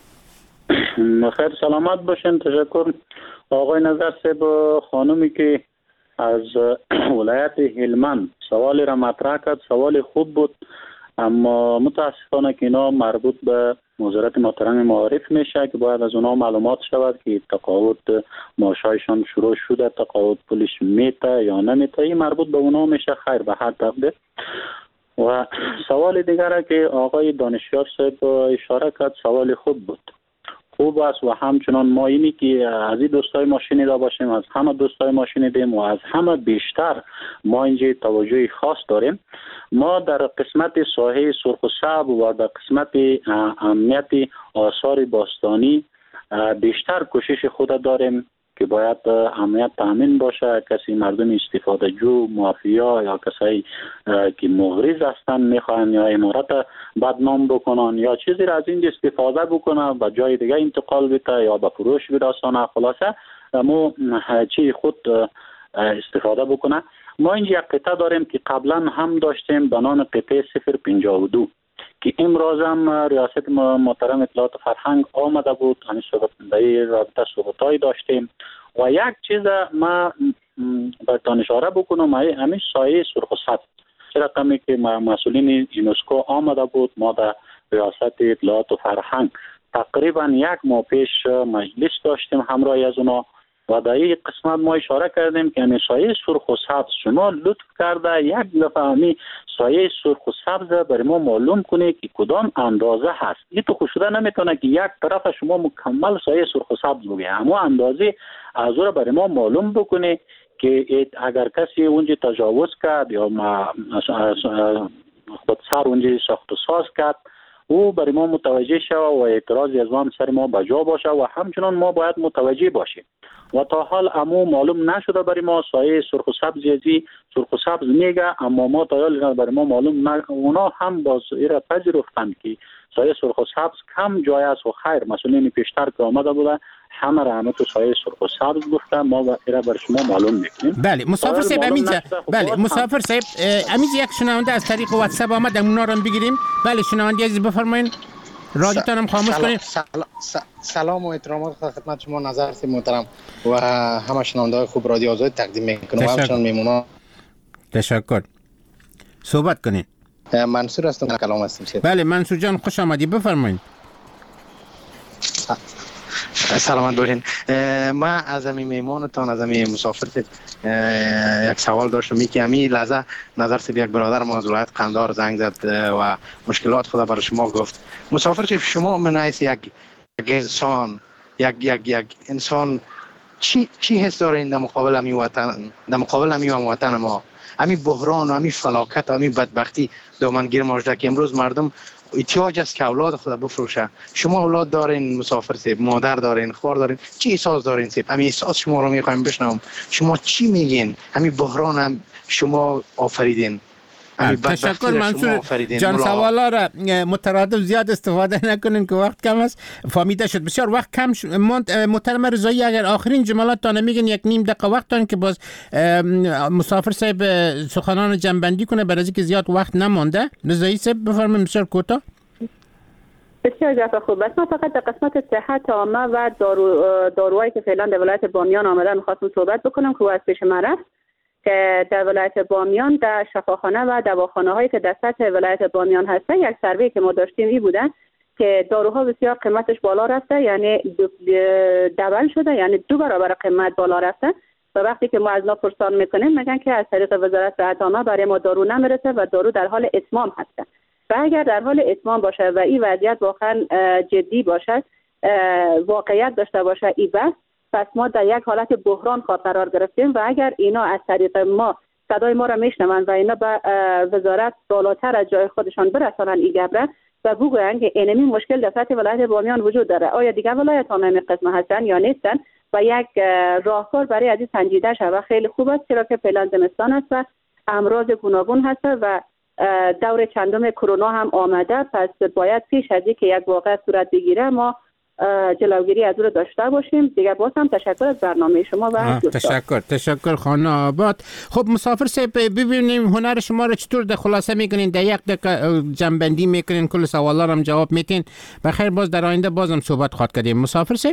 خیر سلامت باشین. تشکر آقای نظر صاحب. خانومی که از ولایت هلمند سوالی را مطرح کرد، سوال خوب بود، اما متاسفانه که اینا مربوط به وزارت محترم معارف میشه که باید از اونا معلومات شود که تقاعد معاشایشان شروع شده، تقاعد پولش میته یا نمیته، این مربوط به اونا میشه. خیر به هر تقدیر. و سوال دیگر که آقای دانشیار صاحب اشاره کرد سوال خوب بود، خوب است و همچنان ما اینی که از این دوستای ما شنیده باشیم، از همه دوستای ما شنیدیم و از همه بیشتر ما اینجا توجه خاص داریم. ما در قسمت ساحه سرخ و سبز و در قسمت امنیت آثار باستانی بیشتر کوشش خود داریم که باید امنیت تامین باشه. کسی مردم استفاده جو، مافیا یا کسایی که مغرض هستن میخوان یا امارت بدنام بکنن یا چیزی را از اینجا استفاده بکنه و جای دیگه انتقال بده یا به فروش برسانه، خلاصه مو چی خود استفاده بکنه. ما اینجا یک قطعه داریم که قبلا هم داشتیم به نام قطعه صفر پنجاه و دو که امروز هم ریاست محترم اطلاعات فرهنگ آمده بود، همین صحبت در رابطه صحبتایی داشتیم. و یک چیز ما بهتان اشاره بکنم، همین سایه سرخ و سبز چه رقمی که مسئولین یونسکو آمده بود، ما در ریاست اطلاعات فرهنگ تقریبا یک ماه پیش مجلس داشتیم همراه از اونا و در این قسمت ما اشاره کردیم که یعنی سایه سرخ و سبز شما لطف کرده یک دفعه همی سایه سرخ و سبز برای ما معلوم کنه که کدام اندازه هست. این تو خوش شده نمیتونه که یک طرف شما مکمل سایه سرخ و سبز بگه، اما اندازه از او برای ما معلوم بکنه که اگر کسی اونجا تجاوز کرد یا خود سر اونجا ساخت و ساز کرد، او برای ما متوجه شود و اعتراضی از ما سر ما بجا باشه و همچنان ما باید متوجه باشیم. و تا حال امو معلوم نشده برای ما سایه سرخ و سبز یزی سرخ و سبز میگه، اما ما تا حال برای ما معلوم نه. اونا هم باز ایره پذیرفتند که سایه سرخ و سبز کم جای است و خیر مسئولین پیشتر که آمده بوده همه را همه تو سایه سرخ و سبز گفتن، ما ایره برای شما معلوم میکنیم. بله مسافر صاحب امیجا، بله مسافر صاحب امیجا یک شنونده از طریق واتساپ آمد، اونا رو بگیریم. بله شنونده عزیز بفرمایید، رادیوتون هم خاموش کنید. سلام و احترامات خدمت شما نظر صاحب محترم و همه شنونده خوب رادیو آزاد تقدیم میکنم و همچنان میمونم. تشکر. صحبت کنید. منصور هستم، کلام هستم. بله منصور جان خوش آمدی، بفرمایید. سلامت باشین. ما از همین میمونتان از همین مسافر یک سوال داشتم که همین لحظه نظر سید یک برادر ما از ولایت قندهار زنگ زد و مشکلات خود برای شما گفت. مسافر چه شما من حیث یک انسان یک یک یک انسان چی چی حس دارین در مقابل همین وطن، در مقابل همین وطن ما، همین بحران و همین فلاکت و همین بدبختی دامنگیر ماجده که امروز مردم احتیاج است که اولاد خود بفروشه. شما اولاد دارین مسافر صاحب، مادر دارین، خوار دارین، چی احساس دارین صاحب؟ همین احساس شما رو میخوایم بشنوم. شما چی میگین؟ همین بحران هم شما آفریدین. تشکر منصور جان. سوالا را مترادف زیاد استفاده نکنین که وقت کم است. فهمیده شد. بسیار وقت کم شد. محترم رضایی اگر آخرین جملات تان میگن یک نیم دقیقه وقت تان که باز مسافر صاحب سخنان جنبندی کنه برای اینکه زیاد وقت نمانده. رضایی صاحب بفرمایید بسیار کوتاه. بسیار جفا خوب است. ما فقط در قسمت صحت عامه و دارو داروهایی که فعلا در ولایت بامیان آمده می‌خواستم صحبت بکنم که از پیش من رفت که در ولایت بامیان در شفاخانه و دواخانه هایی که در سطح ولایت بامیان هسته یک سروی که ما داشتیم این بوده که داروها بسیار قیمتش بالا رفته، یعنی دبل شده، یعنی دو برابر قیمت بالا رفته و وقتی که ما از اینا پرسان میکنیم میگن که از طریق وزارت صحت عامه برای ما دارو نمیرسه و دارو در حال اتمام هسته و اگر در حال اتمام باشه و این وضعیت واقعا جدی باشه، واقعیت داشته باشه این بس، پس ما در یک حالت بحران قرار گرفتیم و اگر اینا از طریق ما صدای ما را میشنوند و اینا به وزارت بالاتر از جای خودشان برسانند این گبره و بگویند که اینمی مشکل در سطح ولایت بامیان وجود داره، آیا دیگر ولایت ها همین قسم هستن یا نیستن و یک راهکار برای از این سنجیده شود خیلی خوب است، چرا که فعلا زمستان است و امراض گوناگون هست و دور چندم کرونا هم آمده، پس باید پیش از اینکه یک واقعه صورت بگیره ما جلوگیری از او داشته باشیم. دیگر باز هم تشکر از برنامه شما و تشکر تشکر خانم آباد. خب مسافر صاحب ببینیم هنر شما رو چطور در خلاصه میکنین، در یک دقیقه جنبندی میکنین، کل سوالا رو هم جواب میتین. بخیر باز در آینده بازم صحبت خواهد کردیم. مسافر صاحب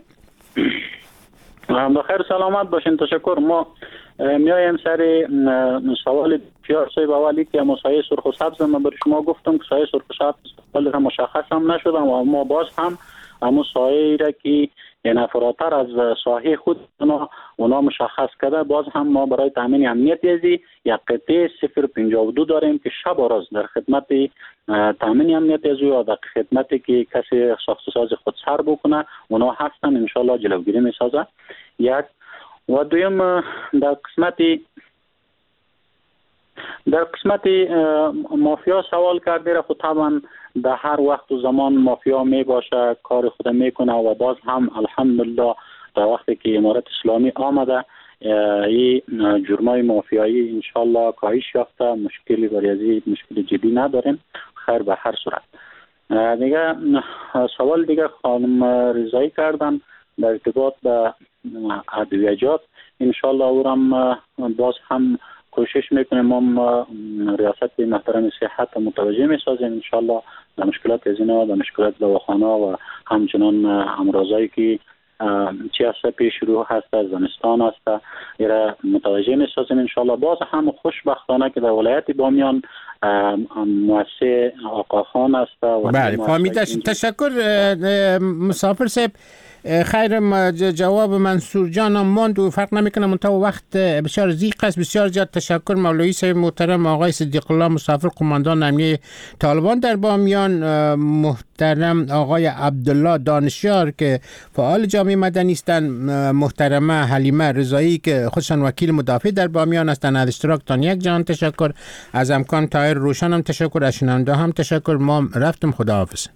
بخیر سلامت باشین. تشکر. ما میایم سر سوال پیار صاحب اولی که مسایه سرخ و سبز من برای شما گفتم که سایه سرخ و سبز را مشخص هم نشدم و ما باز هم اما سایه را که یعنی فراتر از ساحه خود اونا, اونا مشخص کرده، باز هم ما برای تامین امنیت ازی یک قطعه صفر پنجاه و دو داریم که شب و روز در خدمت تامین امنیت ازی و در خدمتی که کسی ساخت ساز خود سر بکنه اونا هستن، انشالله جلوگیری میسازه. یک و دویم در قسمت در قسمت مافیا سوال کرده را خود طبعا در هر وقت و زمان مافیا می باشه، کار خود میکنه و باز هم الحمدلله در وقتی که امارت اسلامی آمده این جرمای مافیایی انشالله کاهش یافته، مشکلی برای ازی مشکل جدی نداریم. خیر به هر صورت. دیگه سوال دیگه خانم رضایی کردن در ارتباط به ادویجات، انشالله او هم باز هم کوشش میکنیم ما ریاست محترم صحت متوجه میسازیم انشالله در مشکلات از اینا، در مشکلات دواخانه و همچنان امراضایی که چی هسته پیش رو هسته، زمستان هسته، ایره متوجه میسازیم انشالله. باز هم خوشبختانه که در ولایت بامیان مؤسسه آقاخان هسته و بله فهمیده. تشکر مسافر صاحب. خیر جواب منصور جان هم ماند و فرق نمیکنه منتها وقت بسیار ضیق است. بسیار زیاد تشکر مولوی صاحب محترم آقای صدیق الله مسافر قماندان امنیه طالبان در بامیان، محترم آقای عبدالله دانشیار که فعال جامعه مدنی هستند، محترمه حلیمه رضایی که خودشان وکیل مدافع در بامیان هستند. از اشتراکتان یک جان تشکر. از امکان طاهر روشن هم تشکر. از شنونده هم تشکر. ما رفتم. خداحافظ.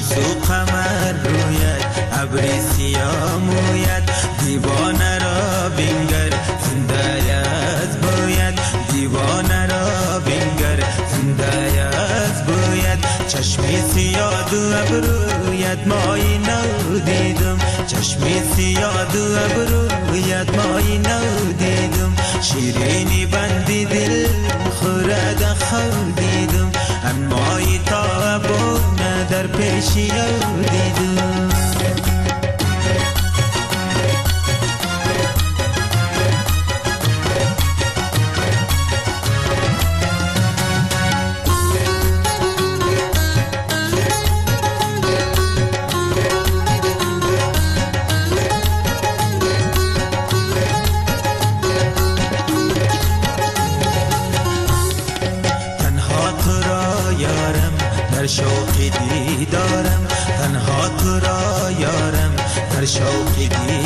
شمس و قمر رویت ابری سیاه مویت دیوانه را چشمی سیاد و ابرویت مایی نو دیدم چشمی سیاد و ابرویت مایی نو دیدم شیرینی بندی دل خورد خو دیدم امایی تا بونه در پیشی او دیدم در شوقی دیدارم تنها تو را یارم در شوقی دیدارم